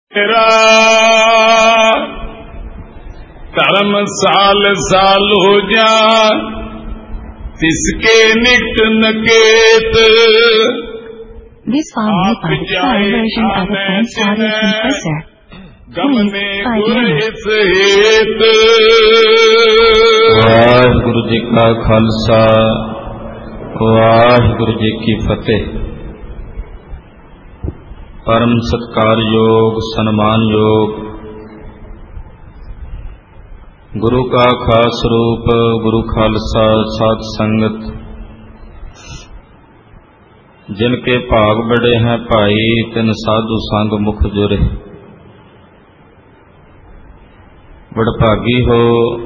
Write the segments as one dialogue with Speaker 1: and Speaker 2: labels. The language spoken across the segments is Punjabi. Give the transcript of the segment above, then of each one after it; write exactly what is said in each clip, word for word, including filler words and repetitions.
Speaker 1: तेरा धर्म साल साल हो जा तिसके निकट नकेत।
Speaker 2: This file made by the trial version of Advanced Audio Compressor.
Speaker 1: गमने गुरहित हेत।
Speaker 3: वाहिगुरु जी का खालसा वाहिगुरु जी की फतेह। परम सत्कार योग सन्मान योग गुरु का खास रूप गुरु खालसा साध संगत, जिनके भाग बड़े हैं भाई तिन साधु संग मुख जुरे। बड़भागी हो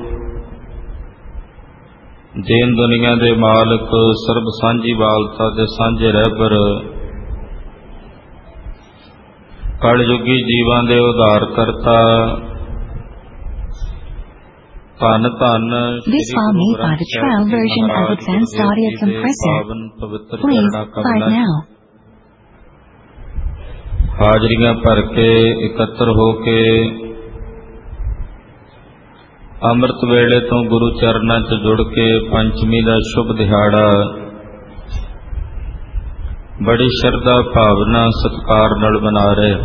Speaker 3: देन दुनिया दे मालक सर्ब सांझी बालता दे सांझे रहबर कलयुगी जीवां दे उद्धार करता धन धन
Speaker 2: This file made by the trial version of Advanced Audio Compressor. Please start now.
Speaker 3: हाजरियां भर के इकत्र हो के अमृत वेले तो गुरु चरनां च जुड़ के पंचमी दा शुभ दिहाड़ा बड़ी श्रद्धा भावना सत्कार नाल मना रहे।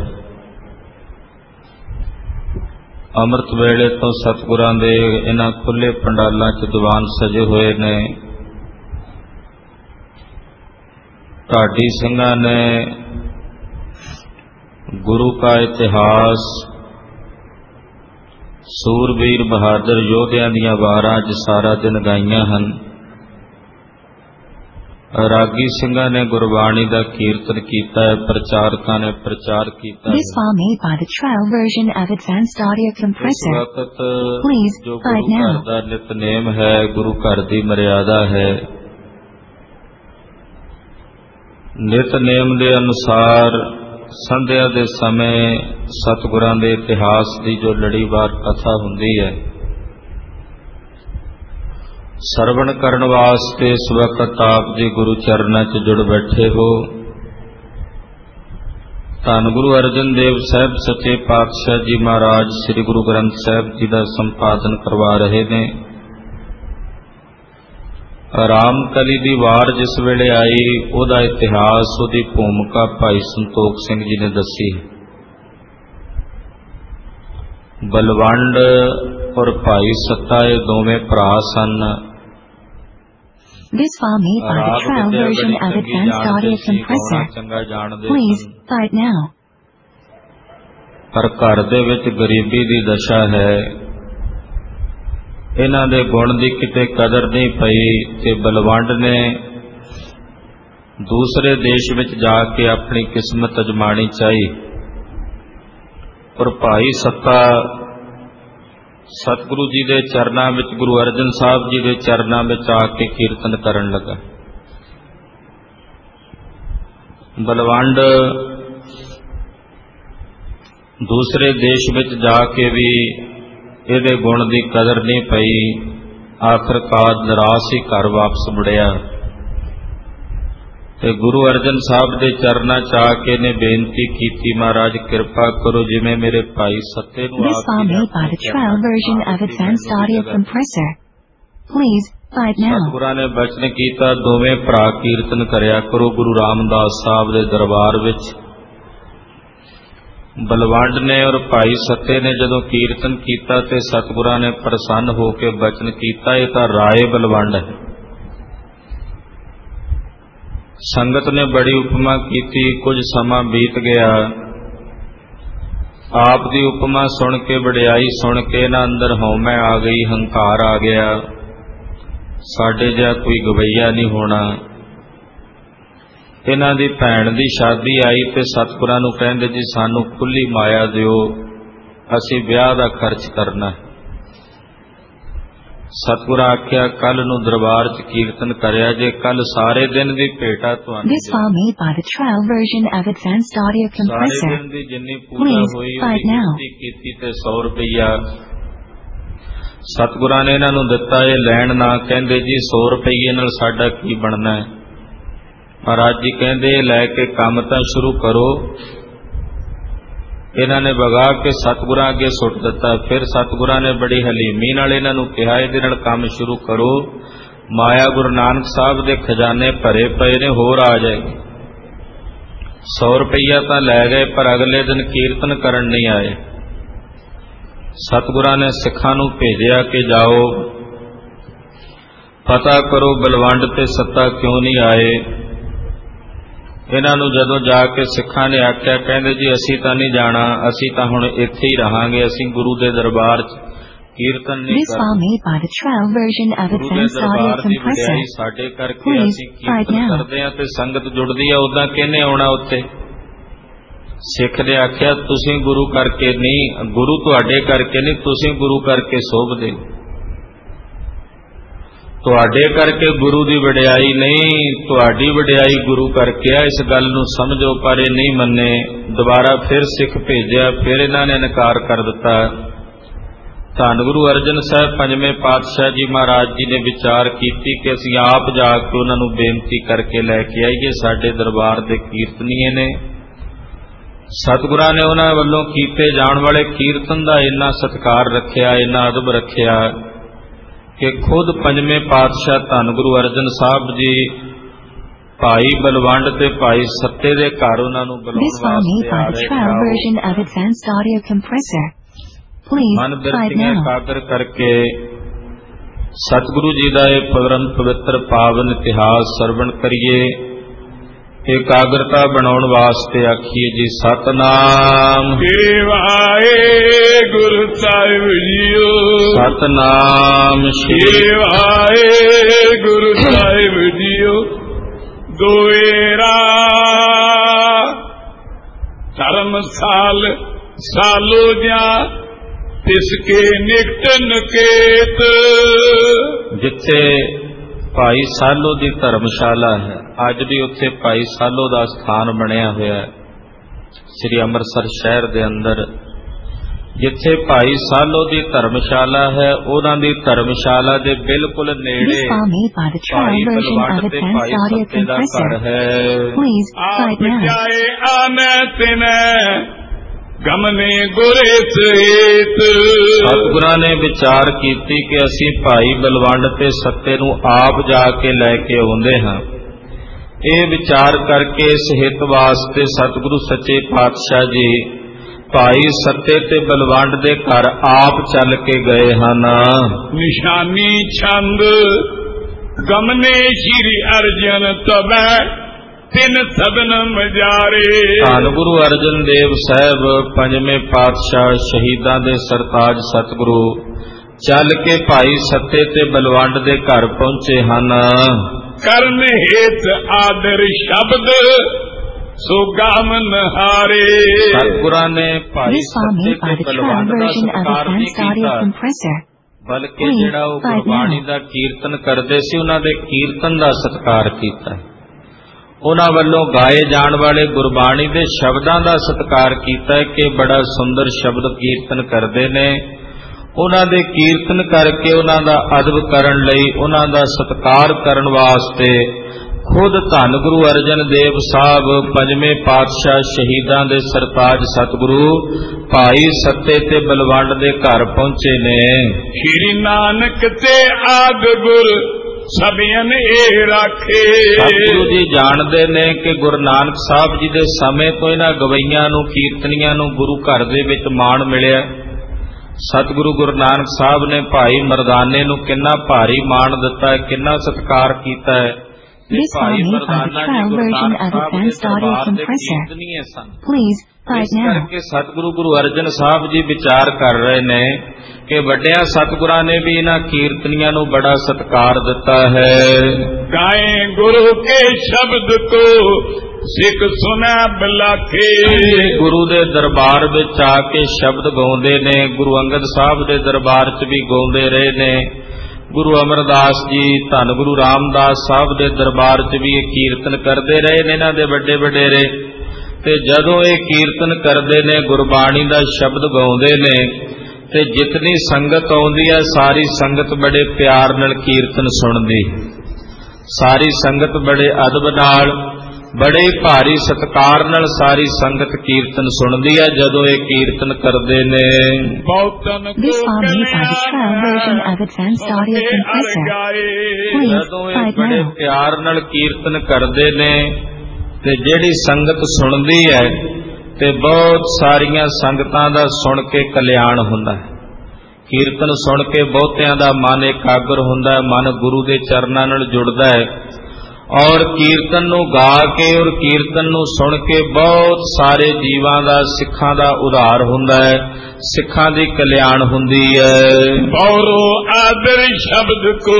Speaker 3: अमृत वेले तो सतगुरां दे इन्हां खुले पंडालां च दीवान सजे होए ने। ढाडी ਸਿੰਘਾਂ ने गुरु का इतिहास सूरबीर बहादुर योधियां दीयां वारां च सारा दिन गाईयां हन। रागी ਸਿੰਘਾਂ ने गुरबाणी का कीर्तन किया है, प्रचारकां ने प्रचार किया।
Speaker 2: This file made by the trial version of Advanced Audio Compressor. Please
Speaker 3: जो
Speaker 2: start
Speaker 3: गुरु
Speaker 2: now.
Speaker 3: घर का नितनेम है, गुरु घर की मर्यादा है। नितनेम के अनुसार संध्या के समय सतगुरां के इतिहास की जो लड़ीवार कथा हुंदी है, सरवण करन वास्ते इस वक्त आप जी गुरु चरणों च जुड़ बैठे हो। धन गुरु अर्जन देव साहब सच्चे पातशाह जी महाराज श्री गुरु ग्रंथ साहब जी का संपादन करवा रहे ने। राम कली दी वार जिस वेले आई उहदा इतिहास उहदी भूमिका भाई संतोख सिंह जी ने दसी। बलवंड और भाई सत्ता ये दोवें भरा सन।
Speaker 2: This file made by the trial version of Advanced Audio Compressor. Please start now.
Speaker 3: पर घर दे विच गरीबी दी दशा है। इन्हां दे गुण दी किते कदर नहीं पई ते बलवंड ने दूसरे देश विच जाके अपनी किस्मत अजमानी चाहिए। और भाई सत्ता सतगुरु जी के चरणों में गुरु अर्जन साहब जी के चरणों में आके कीर्तन करन लगा। बलवंड दूसरे देश में जाके भी इहदे गुण की कदर नहीं पई। आखिरकार निराश ही घर वापस मुड़िया ते गुरु अर्जन साहब के चरणों च आके ने बेनती की, महाराज कृपा करो जिवें मेरे भाई सत्ते नूं
Speaker 2: This file made by the trial version of Advanced Audio Compressor. Please start now.
Speaker 3: सतगुरां ने बचन कीता, दोवें भरा कीर्तन करया करो गुरु रामदास साहब के दरबार विच। बलवंड ने और भाई सत्ते ने जदों कीर्तन कीता ते सतगुरां ने प्रसन्न होकर बचन कीता, ये तां राय बलवंड है। संगत ने बड़ी उपमा की थी। कुछ समा बीत गया। आप दी उपमा सुन के वडियाई सुन के ना अंदर हौमै आ गई, हंकार आ गया। साडे जिहा कोई गवैया नहीं होना। इन्हां दी भैण दी शादी आई ते सतगुरां नूं कहंदे जी सानू खुली माया दिओ, असीं विआह दा खर्च करना। सतगुर आख्या कल नूं दरबार च कीर्तन करया जे, कल सारे दिन दी भेटा तुहानूं।
Speaker 2: This file made by the trial version of Advanced Audio Compressor.
Speaker 3: सारे दिन दी जिन्नी पूजा होई उहदी कीती ते सौ रुपया सतगुरां ने इन्हां नूं दित्ता। ये लैण ना कहंदे जी सौ रुपये नाल साडा की बनना है। महाराज जी कहंदे लैके काम तां शुरू करो, ਇਹਨਾਂ ਨੇ ਵਗਾ ਕੇ ਸਤਿਗੁਰਾਂ ਅੱਗੇ ਸੁੱਟ ਦਿੱਤਾ। ਫਿਰ ਸਤਿਗੁਰਾਂ ਨੇ ਬੜੀ ਹਲੀਮੀ ਨਾਲ ਇਹਨਾਂ ਨੂੰ ਕਿਹਾ, ਇਹਦੇ ਨਾਲ ਕੰਮ ਸ਼ੁਰੂ ਕਰੋ। ਮਾਇਆ ਗੁਰੂ ਨਾਨਕ ਸਾਹਿਬ ਦੇ ਖਜ਼ਾਨੇ ਭਰੇ ਪਏ ਨੇ, ਹੋਰ ਆ ਜਾਏਗੀ। ਸੌ ਰੁਪਈਆ ਤਾਂ ਲੈ ਗਏ, ਪਰ ਅਗਲੇ ਦਿਨ ਕੀਰਤਨ ਕਰਨ ਨਹੀਂ ਆਏ। ਸਤਿਗੁਰਾਂ ਨੇ ਸਿੱਖਾਂ ਨੂੰ ਭੇਜਿਆ ਕਿ ਜਾਓ ਪਤਾ ਕਰੋ ਬਲਵੰਡ ਤੇ ਸੱਤਾ ਕਿਉਂ ਨਹੀਂ ਆਏ। ਇਹਨਾਂ ਨੂੰ ਜਦੋਂ ਜਾ ਕੇ ਸਿੱਖਾਂ ਨੇ ਆਖਿਆ, ਕਹਿੰਦੇ ਜੀ ਅਸੀਂ ਤਾਂ ਨਹੀਂ ਜਾਣਾ, ਅਸੀਂ ਤਾਂ ਹੁਣ ਇੱਥੇ ਹੀ ਰਹਾਂਗੇ, ਅਸੀਂ ਗੁਰੂ ਦੇ ਦਰਬਾਰ 'ਚ ਕੀਰਤਨ ਨਹੀਂ ਕਰਦੇ। ਗੁਰੂ ਦੇ ਦਰਬਾਰ ਦੀ ਵਡਿਆਈ ਸਾਡੇ ਕਰਕੇ ਅਸੀਂ ਕੀਰਤਨ ਕਰਦੇ ਹਾਂ ਤੇ ਸੰਗਤ ਜੁੜਦੀ ਆ, ਉਦਾਂ ਕਿਹਨੇ ਆਉਣਾ ਉੱਥੇ। ਸਿੱਖ ਨੇ ਆਖਿਆ, ਤੁਸੀਂ ਗੁਰੂ ਕਰਕੇ ਨਹੀਂ, ਗੁਰੂ ਤੁਹਾਡੇ ਕਰਕੇ ਨਹੀਂ, ਤੁਸੀਂ ਗੁਰੂ ਕਰਕੇ ਸ਼ੋਭਦੇ, ਤੁਹਾਡੇ ਕਰਕੇ ਗੁਰੂ ਦੀ ਵਡਿਆਈ ਨਹੀਂ, ਤੁਹਾਡੀ ਵਡਿਆਈ ਗੁਰੂ ਕਰਕੇ ਆ, ਇਸ ਗੱਲ ਨੂੰ ਸਮਝੋ। ਪਰ ਇਹ ਨਹੀਂ ਮੰਨੇ। ਦੁਬਾਰਾ ਫਿਰ ਸਿੱਖ ਭੇਜਿਆ, ਫਿਰ ਇਹਨਾਂ ਨੇ ਇਨਕਾਰ ਕਰ ਦਿੱਤਾ। ਧੰਨ ਗੁਰੂ ਅਰਜਨ ਸਾਹਿਬ ਪੰਜਵੇਂ ਪਾਤਸ਼ਾਹ ਜੀ ਮਹਾਰਾਜ ਜੀ ਨੇ ਵਿਚਾਰ ਕੀਤੀ ਕਿ ਅਸੀਂ ਆਪ ਜਾ ਕੇ ਉਹਨਾਂ ਨੂੰ ਬੇਨਤੀ ਕਰਕੇ ਲੈ ਕੇ ਆਈਏ, ਸਾਡੇ ਦਰਬਾਰ ਦੇ ਕੀਰਤਨੀਏ ਨੇ। ਸਤਿਗੁਰਾਂ ਨੇ ਉਹਨਾਂ ਵੱਲੋਂ ਕੀਤੇ ਜਾਣ ਵਾਲੇ ਕੀਰਤਨ ਦਾ ਇੰਨਾ ਸਤਿਕਾਰ ਰੱਖਿਆ, ਇੰਨਾ ਅਦਬ ਰੱਖਿਆ ਕਿ ਖੁਦ ਪੰਜਵੇਂ ਪਾਤਸ਼ਾਹ ਧੰਨ ਗੁਰੂ ਅਰਜਨ ਸਾਹਿਬ ਜੀ ਭਾਈ ਬਲਵੰਡ ਤੇ ਭਾਈ ਸੱਤੇ ਦੇ ਘਰ ਉਹਨਾਂ ਨੂੰ ਬੁਲਾਉਣ ਵਾਸਤੇ ਆ ਰਹੇ। ਮਨ ਬਿਰਤੀਆਂ ਇਕਾਗਰ ਕਰਕੇ ਸਤਿਗੁਰੂ ਜੀ ਦਾ ਇਹ ਪਰਮ ਪਵਿੱਤਰ ਪਾਵਨ ਇਤਿਹਾਸ ਸਰਵਣ ਕਰੀਏ। ਇਕਾਗਰਤਾ ਬਣਾਉਣ ਵਾਸਤੇ ਆਖੀਏ ਜੀ ਸਤਨਾਮ
Speaker 1: ਵਾਹਿਗੁਰੂ ਸਾਹਿਬ ਜੀਓ,
Speaker 3: ਸਤਨਾਮ
Speaker 1: ਸ੍ਰੀ ਵਾਹਿਗੁਰੂ ਸਾਹਿਬ ਜੀਓ। ਦੋਏਰਾ ਧਰਮ ਸਾਲ ਸਾਲੋ ਜਾ ਤਿਸਕੇ ਨਿਕਟ ਨਕੇਤ।
Speaker 3: ਜਿੱਥੇ ਭਾਈ ਸਾਲੋ ਦੀ ਧਰਮਸ਼ਾਲਾ ਹੈ, ਅੱਜ ਵੀ ਉੱਥੇ ਭਾਈ ਸਾਲੋ ਦਾ ਸਥਾਨ ਬਣਿਆ ਹੋਇਆ ਹੈ ਸ੍ਰੀ ਅੰਮ੍ਰਿਤਸਰ ਸ਼ਹਿਰ ਦੇ ਅੰਦਰ। ਜਿੱਥੇ ਭਾਈ ਸਾਲੋ ਦੀ ਧਰਮਸ਼ਾਲਾ ਹੈ, ਉਹਨਾਂ ਦੀ ਧਰਮਸ਼ਾਲਾ ਦੇ ਬਿਲਕੁਲ ਨੇੜੇ ਭਾਈ ਬਲਵੰਡ ਤੇ ਭਾਈ ਸੱਤੇ ਦਾ ਘਰ ਹੈ।
Speaker 1: ਆਪ ਜਾਏ ਆਨੇ ਤਿਨੇ ਗਮਨੇ ਗੁਰੇ ਸੇਤ।
Speaker 3: ਸਤਿਗੁਰਾਂ ਨੇ ਵਿਚਾਰ ਕੀਤੀ ਕਿ ਅਸੀਂ ਭਾਈ ਬਲਵੰਡ ਤੇ ਸੱਤੇ ਨੂੰ ਆਪ ਜਾ ਕੇ ਲੈ ਕੇ ਆਉਂਦੇ ਹਾਂ। ਇਹ ਵਿਚਾਰ ਕਰਕੇ ਇਸ ਹਿੱਤ ਵਾਸਤੇ ਸਤਿਗੁਰੂ ਸੱਚੇ ਪਾਤਸ਼ਾਹ ਜੀ ਭਾਈ ਸੱਤੇ ਤੇ ਬਲਵੰਡ ਦੇ ਘਰ ਆਪ ਚੱਲ ਕੇ ਗਏ ਹਨ।
Speaker 1: ਨਿਸ਼ਾਨੀ ਛੰਦ ਗਮਨੇ ਸ਼੍ਰੀ ਅਰਜਨ ਤਬੈ ਤਿੰਨ ਸਭਨ ਮਜਾਰੇ।
Speaker 3: ਧੰਨ ਗੁਰੂ ਅਰਜਨ ਦੇਵ ਸਾਹਿਬ ਪੰਜਵੇਂ ਪਾਤਸ਼ਾਹ ਸ਼ਹੀਦਾਂ ਦੇ ਸਰਤਾਜ ਸਤਿਗੁਰੂ ਚੱਲ ਕੇ ਭਾਈ ਸੱਤੇ ਤੇ ਬਲਵੰਡ ਦੇ ਘਰ ਪਹੁੰਚੇ ਹਨ।
Speaker 1: ਕਰਨ ਹੇਤ ਆਦਰ ਸ਼ਬਦ ਸੋ ਗਾਮਨ ਹਾਰੇ।
Speaker 3: ਸਤਿਗੁਰਾਂ ਨੇ ਭਾਈ ਸੱਤੇ ਤੇ ਬਲਵੰਡ ਦਾ ਸਤਿਕਾਰ ਨਹੀਂ ਕੀਤਾ, ਬਲਕਿ ਜਿਹੜਾ ਉਹ ਗੁਰਬਾਣੀ ਦਾ ਕੀਰਤਨ ਕਰਦੇ ਸੀ ਉਹਨਾਂ ਦੇ ਕੀਰਤਨ ਦਾ ਸਤਿਕਾਰ ਕੀਤਾ। ਉਹਨਾਂ ਵੱਲੋਂ ਗਾਏ ਜਾਣ ਵਾਲੇ ਗੁਰਬਾਣੀ ਦੇ ਸ਼ਬਦਾਂ ਦਾ ਸਤਿਕਾਰ ਕੀਤਾ ਕਿ ਬੜਾ ਸੁੰਦਰ ਸ਼ਬਦ ਕੀਰਤਨ ਕਰਦੇ ਨੇ। ਉਹਨਾਂ ਦੇ ਕੀਰਤਨ ਕਰਕੇ ਉਹਨਾਂ ਦਾ ਅਦਬ ਕਰਨ ਲਈ, ਉਹਨਾਂ ਦਾ ਸਤਿਕਾਰ ਕਰਨ ਵਾਸਤੇ ਖੁਦ ਧੰਨ ਗੁਰੂ ਅਰਜਨ ਦੇਵ ਸਾਹਿਬ ਪੰਜਵੇਂ ਪਾਤਸ਼ਾਹ ਸ਼ਹੀਦਾਂ ਦੇ ਸਰਤਾਜ ਸਤਿਗੁਰੂ ਭਾਈ ਸੱਤੇ ਤੇ ਬਲਵੰਡ ਦੇ ਘਰ ਪਹੁੰਚੇ ਨੇ।
Speaker 1: ਸ਼੍ਰੀ ਨਾਨਕ ਤੇ ਆਦ ਗੁਰ ਸਭਿਆਂ ਇਹ ਰਾਖੇ।
Speaker 3: ਸਤਿਗੁਰੂ ਜੀ ਜਾਣਦੇ ਨੇ ਕਿ ਗੁਰੂ ਨਾਨਕ ਸਾਹਿਬ ਜੀ ਦੇ ਸਮੇਂ ਤੋਂ ਇਹਨਾਂ ਗਵਈਆਂ ਨੂੰ, ਕੀਰਤਨੀਆਂ ਨੂੰ ਗੁਰੂ ਘਰ ਦੇ ਵਿੱਚ ਮਾਣ ਮਿਲਿਆ। ਸਤਿਗੁਰੂ ਗੁਰੂ ਨਾਨਕ ਸਾਹਿਬ ਨੇ ਭਾਈ ਮਰਦਾਨੇ ਨੂੰ ਕਿੰਨਾ ਭਾਰੀ ਮਾਣ ਦਿੱਤਾ ਹੈ, ਕਿੰਨਾ ਸਤਿਕਾਰ ਕੀਤਾ ਹੈ। ਭਾਈ ਮਰਦਾਨਾ ਜੀ ਗੁਰੂ ਨਾਨਕ ਸਾਹਿਬ ਦੇ ਦਰਬਾਰ ਦੇ ਕੀਰਤਨੀਏ ਸਨ। ਇਸ ਕਰਕੇ ਸਤਿਗੁਰੂ ਗੁਰੂ ਅਰਜਨ ਸਾਹਿਬ ਜੀ ਵਿਚਾਰ ਕਰ ਰਹੇ ਨੇ ਕਿ ਵੱਡਿਆਂ ਸਤਿਗੁਰਾਂ ਨੇ ਵੀ ਇਹਨਾਂ ਕੀਰਤਨੀਆਂ ਨੂੰ ਬੜਾ ਸਤਿਕਾਰ ਦਿੱਤਾ ਹੈ।
Speaker 1: ਗਾਏ ਗੁਰੂ ਕੇ ਸ਼ਬਦ ਕੋ ਸਿੱਖ ਸੁਨਾ ਬਲਾਖੇ।
Speaker 3: ਗੁਰੂ ਦੇ ਦਰਬਾਰ ਵਿੱਚ ਆ ਕੇ ਸ਼ਬਦ ਗਾਉਂਦੇ ਨੇ, ਗੁਰੂ ਅੰਗਦ ਸਾਹਿਬ ਦੇ ਦਰਬਾਰ 'ਚ ਵੀ ਗਾਉਂਦੇ ਰਹੇ ਨੇ। ਗੁਰੂ ਅਮਰਦਾਸ ਜੀ, ਧੰਨ ਗੁਰੂ ਰਾਮਦਾਸ ਸਾਹਿਬ ਦੇ ਦਰਬਾਰ 'ਚ ਵੀ ਇਹ ਕੀਰਤਨ ਕਰਦੇ ਰਹੇ ਨੇ, ਇਹਨਾਂ ਦੇ ਵੱਡੇ ਵਡੇਰੇ। ਤੇ ਜਦੋਂ ਇਹ ਕੀਰਤਨ ਕਰਦੇ ਨੇ, ਗੁਰਬਾਣੀ ਦਾ ਸ਼ਬਦ ਗਾਉਂਦੇ ਨੇ, ਤੇ ਜਿਤਨੀ ਸੰਗਤ ਆਉਂਦੀ ਹੈ ਸਾਰੀ ਸੰਗਤ ਬੜੇ ਪਿਆਰ ਨਾਲ ਕੀਰਤਨ ਸੁਣਦੀ, ਸਾਰੀ ਸੰਗਤ ਬੜੇ ਅਦਬ ਨਾਲ बड़े भारी सत्कार नाल सारी संगत कीर्तन सुनदी है जदों ये कीर्तन करदे ने।
Speaker 2: This file made by the trial version of Advanced Audio Compressor. Please
Speaker 3: जदों ये
Speaker 2: type
Speaker 3: बड़े
Speaker 2: now.
Speaker 3: प्यार नाल कीर्तन करदे ने ते जिहड़ी संगत सुनदी है ते बहुत सारियां संगतां दा सुन के कल्याण हुंदा है। कीर्तन सुन के बहुतियां दा मन एकाग्र हुंदा है, मन गुरु दे चरनां नाल जुड़दा है और कीर्तन नूं गा के और कीर्तन नूं सुन के बहुत सारे जीवां दा सिखां दा उद्धार हुंदा है, सिखां दी कल्याण हुंदी है।
Speaker 1: और आदर शब्द को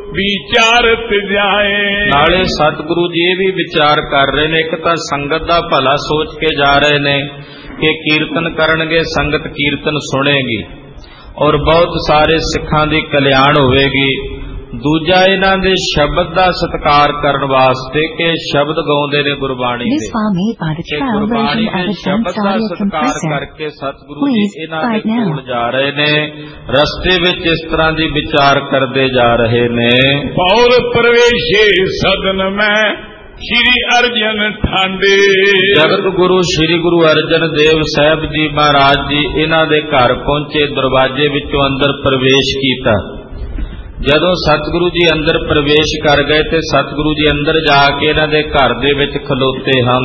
Speaker 1: विचारत जाए।
Speaker 3: नाले सतगुरु जी ये भी विचार कर रहे ने, एक तां संगत दा भला सोच के जा रहे ने कि कीर्तन करनगे, संगत कीर्तन सुनेगी और बहुत सारे सिखां दी कल्याण होवेगी। दूजा इन्हां दे शब्द दा सत्कार करन वास्ते के शब्द गाउंदे ने गुरबाणी दे।
Speaker 2: This file made by the trial version of Advanced Audio Compressor.
Speaker 3: करके सतगुरु जी
Speaker 2: Please
Speaker 3: इन्हां दे
Speaker 2: type now.
Speaker 3: कोल जा रहे ने, रस्ते विच इस तरह दी विचार करदे जा रहे ने।
Speaker 1: और प्रवेशे सदन में श्री अर्जन ठांडे।
Speaker 3: जगत गुरु श्री गुरु अर्जन देव साहब जी महाराज जी इन्हां दे घर पहुंचे, दरवाजे विचों अंदर प्रवेश कीता। जदों सतगुरु जी अंदर प्रवेश कर गए ते सतगुरु जी अंदर जाके इन्हां दे घर दे विच खलोते हन।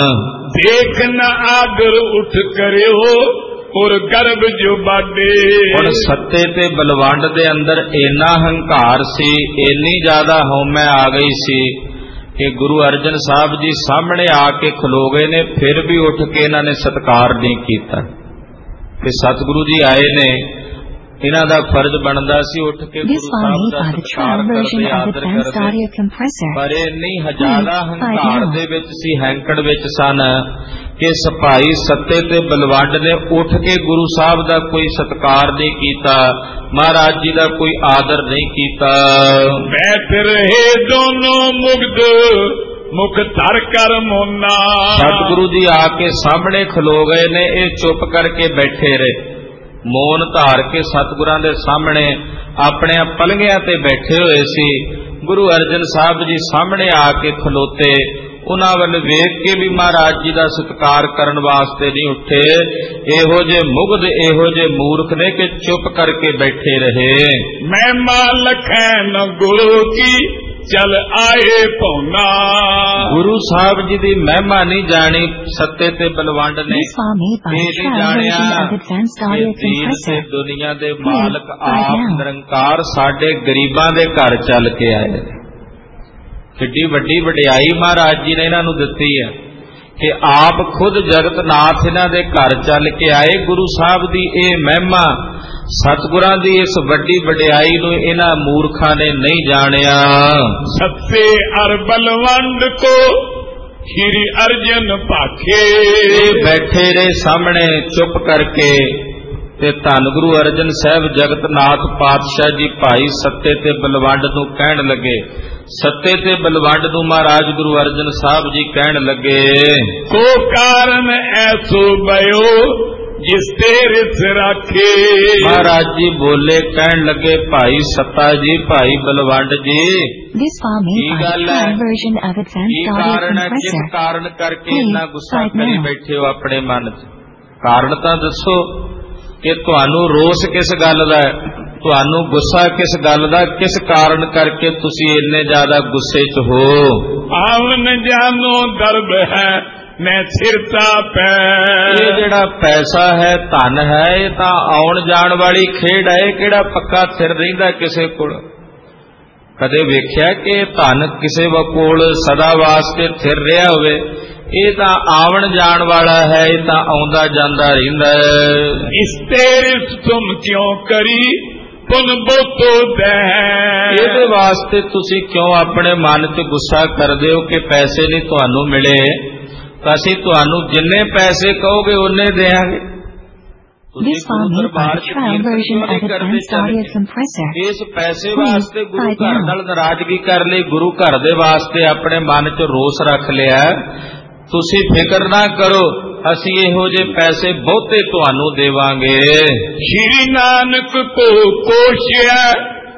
Speaker 1: देख न आदर उठ करियो और गर्भ जो बाडे।
Speaker 3: हुण सत्ते ते बलवंड दे अंदर इन्ना हंकार सी, इन्नी ज्यादा हौमै आ गई सी कि गुरु अर्जन साहब जी सामने आके खलो गए ने, फिर भी उठ के इन्हां ने सत्कार नहीं कीता। ते सतगुरु जी आए ने, इन्हां दा फर्ज बनदा सी उठ के
Speaker 2: This
Speaker 3: गुरु
Speaker 2: file
Speaker 3: साहब
Speaker 2: made
Speaker 3: दा
Speaker 2: by the
Speaker 3: सत्कार
Speaker 2: trial version
Speaker 3: करदे,
Speaker 2: of
Speaker 3: आदर
Speaker 2: Advanced
Speaker 3: करदे।
Speaker 2: Audio Compressor.
Speaker 3: पर इन्नी हजारा
Speaker 2: Please type
Speaker 3: हंकार
Speaker 2: now.
Speaker 3: दे विच सी, हैंकड़ विच सन कि सिपाही सत्ते ते बलवंड ने उठ के गुरु साहब दा कोई सत्कार नहीं कीता, महाराज जी दा कोई आदर नहीं कीता।
Speaker 1: बैठ रहे दोनों मुग्ध मुख धर कर मोना।
Speaker 3: सतगुरु जी आके सामने खलो गए ने, ये चुप करके बैठे रहे, मौन धार के सतगुरां दे सामने अपने पलंगियां ते बैठे हुए सी। गुरु अर्जन साहब जी सामने आके खलोते, उन्हां वल वेख के भी महाराज जी दा सत्कार करन वास्ते नहीं उठे। इहो जे मुग्ध, इहो जे मूर्ख ने कि चुप करके बैठे रहे।
Speaker 1: मैं मालक है न गुरु की चल आए पौना।
Speaker 3: गुरु साहब जी दी महिमा नहीं जानी सत्ते ते बलवंड ने,
Speaker 2: This file made by the
Speaker 3: नहीं
Speaker 2: trial
Speaker 3: जानिया
Speaker 2: version of Advanced Audio
Speaker 3: कि दीन ते
Speaker 2: Compressor.
Speaker 3: दुनिया दे
Speaker 2: Please
Speaker 3: मालक
Speaker 2: type
Speaker 3: आप
Speaker 2: now.
Speaker 3: निरंकार साडे गरीबां दे घर चल के आए। किड्डी वड्डी वडियाई महाराज जी ने इन्हां नूं दित्ती है कि आप खुद जगत नाथ इन्हां दे घर चल के आए। गुरु साहब दी इह महिमा, सतगुरां दी इस वड्डी वडियाई नूं इन्हां मूर्खां ने नहीं जानिया।
Speaker 1: सत्ते अर बलवंड को श्री अर्जन पाखे।
Speaker 3: बैठे रहे सामने चुप करके ते धन गुरु अर्जन साहब जगत नाथ पातशाह जी भाई सत्ते ते बलवंड नूं कहण लगे। सत्ते ते बलवंड नूं महाराज गुरु अर्जन साहब जी कहण लगे,
Speaker 1: को कारण ऐसो बयो जिस तेरे से राखे।
Speaker 3: महाराज जी बोले, कहण लगे, भाई सत्ता जी, भाई बलवंड जी,
Speaker 2: This file made by the trial version of Advanced
Speaker 3: की
Speaker 2: Audio
Speaker 3: कारण है, किस
Speaker 2: Compressor.
Speaker 3: कारण करके
Speaker 2: Please
Speaker 3: इन्ना गुस्सा
Speaker 2: type
Speaker 3: करी
Speaker 2: now.
Speaker 3: बैठे हो अपने मन च? कारण तां दसो कि तुहानू रोस किस गल दा है, तुहानू गुस्सा किस गल दा, किस कारण करके तुसी इन्ने ज्यादा गुस्से च हो?
Speaker 1: आवन जानो दर्द है मैं सिरता पै।
Speaker 3: ये जेड़ा पैसा है, धन है, ये तां आउण जाण वाली खेड है, किहड़ा पक्का सिर रहिंदा किसे कोल? कदे वेख्या कि धन किसे कोल सदा वास्ते स्थिर रहा होवे? ये तां आवन जाण वाला है, ये तां आउंदा जांदा रहिंदा है।
Speaker 1: इस तेरे तुम क्यों करी पुन बोतो दे।
Speaker 3: ਇਹਦੇ ਵਾਸਤੇ ਤੁਸੀਂ ਕਿਉਂ ਆਪਣੇ ਮਨ 'ਚ ਗੁੱਸਾ ਕਰਦੇ ਹੋ ਕਿ ਪੈਸੇ ਨਹੀਂ ਤੁਹਾਨੂੰ ਮਿਲੇ? ਤਾਂ ਅਸੀਂ ਤੁਹਾਨੂੰ ਜਿੰਨੇ ਪੈਸੇ ਕਹੋਗੇ ਉਹਨੇ ਦੇਵਾਂਗੇ।
Speaker 2: This file made by the trial version of Advanced Audio Compressor.
Speaker 3: ਇਸ ਪੈਸੇ
Speaker 2: Please
Speaker 3: ਵਾਸਤੇ ਗੁਰੂ
Speaker 2: type
Speaker 3: ਘਰ
Speaker 2: now.
Speaker 3: ਨਾਲ ਨਾਰਾਜ਼ਗੀ ਕਰ ਲਈ, ਗੁਰੂ ਘਰ ਦੇ ਵਾਸਤੇ ਆਪਣੇ ਮਨ 'ਚ ਰੋਸ ਰੱਖ ਲਿਆ। ਤੁਸੀਂ ਫਿਕਰ ਨਾ ਕਰੋ, ਅਸੀਂ ਇਹੋ ਜਿਹੇ ਪੈਸੇ ਬਹੁਤੇ ਤੁਹਾਨੂੰ ਦੇਵਾਂਗੇ।
Speaker 1: श्री नानक को कोशिया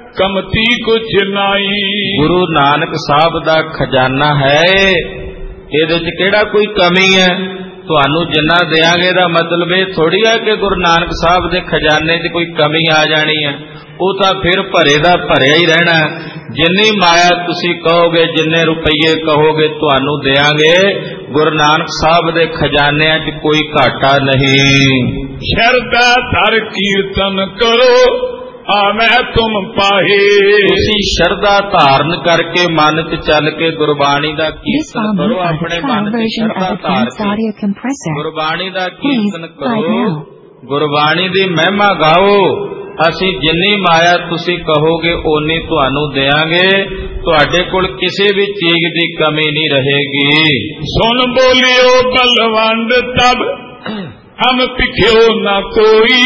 Speaker 1: कमती कुछ नाई।
Speaker 3: गुरु नानक साहब दा खजाना है, ਇਹਦੇ 'ਚ ਕਿਹੜਾ ਕੋਈ ਕਮੀ ਹੈ? ਤੁਹਾਨੂੰ ਜਿੰਨਾ ਦਿਆਂਗੇ ਦਾ ਮਤਲਬ ਇਹ ਥੋੜੀ ਹੈ ਕਿ ਗੁਰੂ ਨਾਨਕ ਸਾਹਿਬ ਦੇ ਖਜ਼ਾਨੇ 'ਚ ਕੋਈ ਕਮੀ ਆ ਜਾਣੀ ਹੈ। ਉਹ ਤਾਂ ਫਿਰ ਭਰੇ ਦਾ ਭਰਿਆ ਹੀ ਰਹਿਣਾ। ਜਿੰਨੀ ਮਾਇਆ ਤੁਸੀਂ ਕਹੋਗੇ, ਜਿੰਨੇ ਰੁਪਈਏ ਕਹੋਗੇ, ਤੁਹਾਨੂੰ ਦਿਆਂਗੇ। ਗੁਰੂ ਨਾਨਕ ਸਾਹਿਬ ਦੇ ਖਜ਼ਾਨਿਆਂ 'ਚ ਕੋਈ ਘਾਟਾ ਨਹੀਂ।
Speaker 1: ਸ਼ਰਧਾ ਧਰ ਕੀਰਤਨ ਕਰੋ ਆਵੇਂ ਤੁਮ ਪਾਹੇ।
Speaker 3: ਤੁਸੀਂ ਸ਼ਰਧਾ ਧਾਰਨ ਕਰਕੇ ਮਨ 'ਚ ਚੱਲ ਕੇ ਗੁਰਬਾਣੀ ਦਾ ਕੀਰਤਨ ਕਰੋ। ਆਪਣੇ ਮਨ 'ਚ ਸ਼ਰਧਾ ਧਾਰ ਕੇ ਗੁਰਬਾਣੀ ਦਾ ਕੀਰਤਨ ਕਰੋ, ਗੁਰਬਾਣੀ ਦੀ ਮਹਿਮਾ ਗਾਓ। ਅਸੀਂ ਜਿੰਨੀ ਮਾਇਆ ਤੁਸੀਂ ਕਹੋਗੇ ਓਨੀ ਤੁਹਾਨੂੰ ਦੇਾਂਗੇ। ਤੁਹਾਡੇ ਕੋਲ ਕਿਸੇ ਵੀ ਚੀਜ਼ ਦੀ ਕਮੀ ਨਹੀਂ ਰਹੇਗੀ।
Speaker 1: ਸੁਣ ਬੋਲਿਓ ਬਲਵੰਡ ਤਬ ਹਮ ਪਿਖਿਓ ਨਾ ਕੋਈ,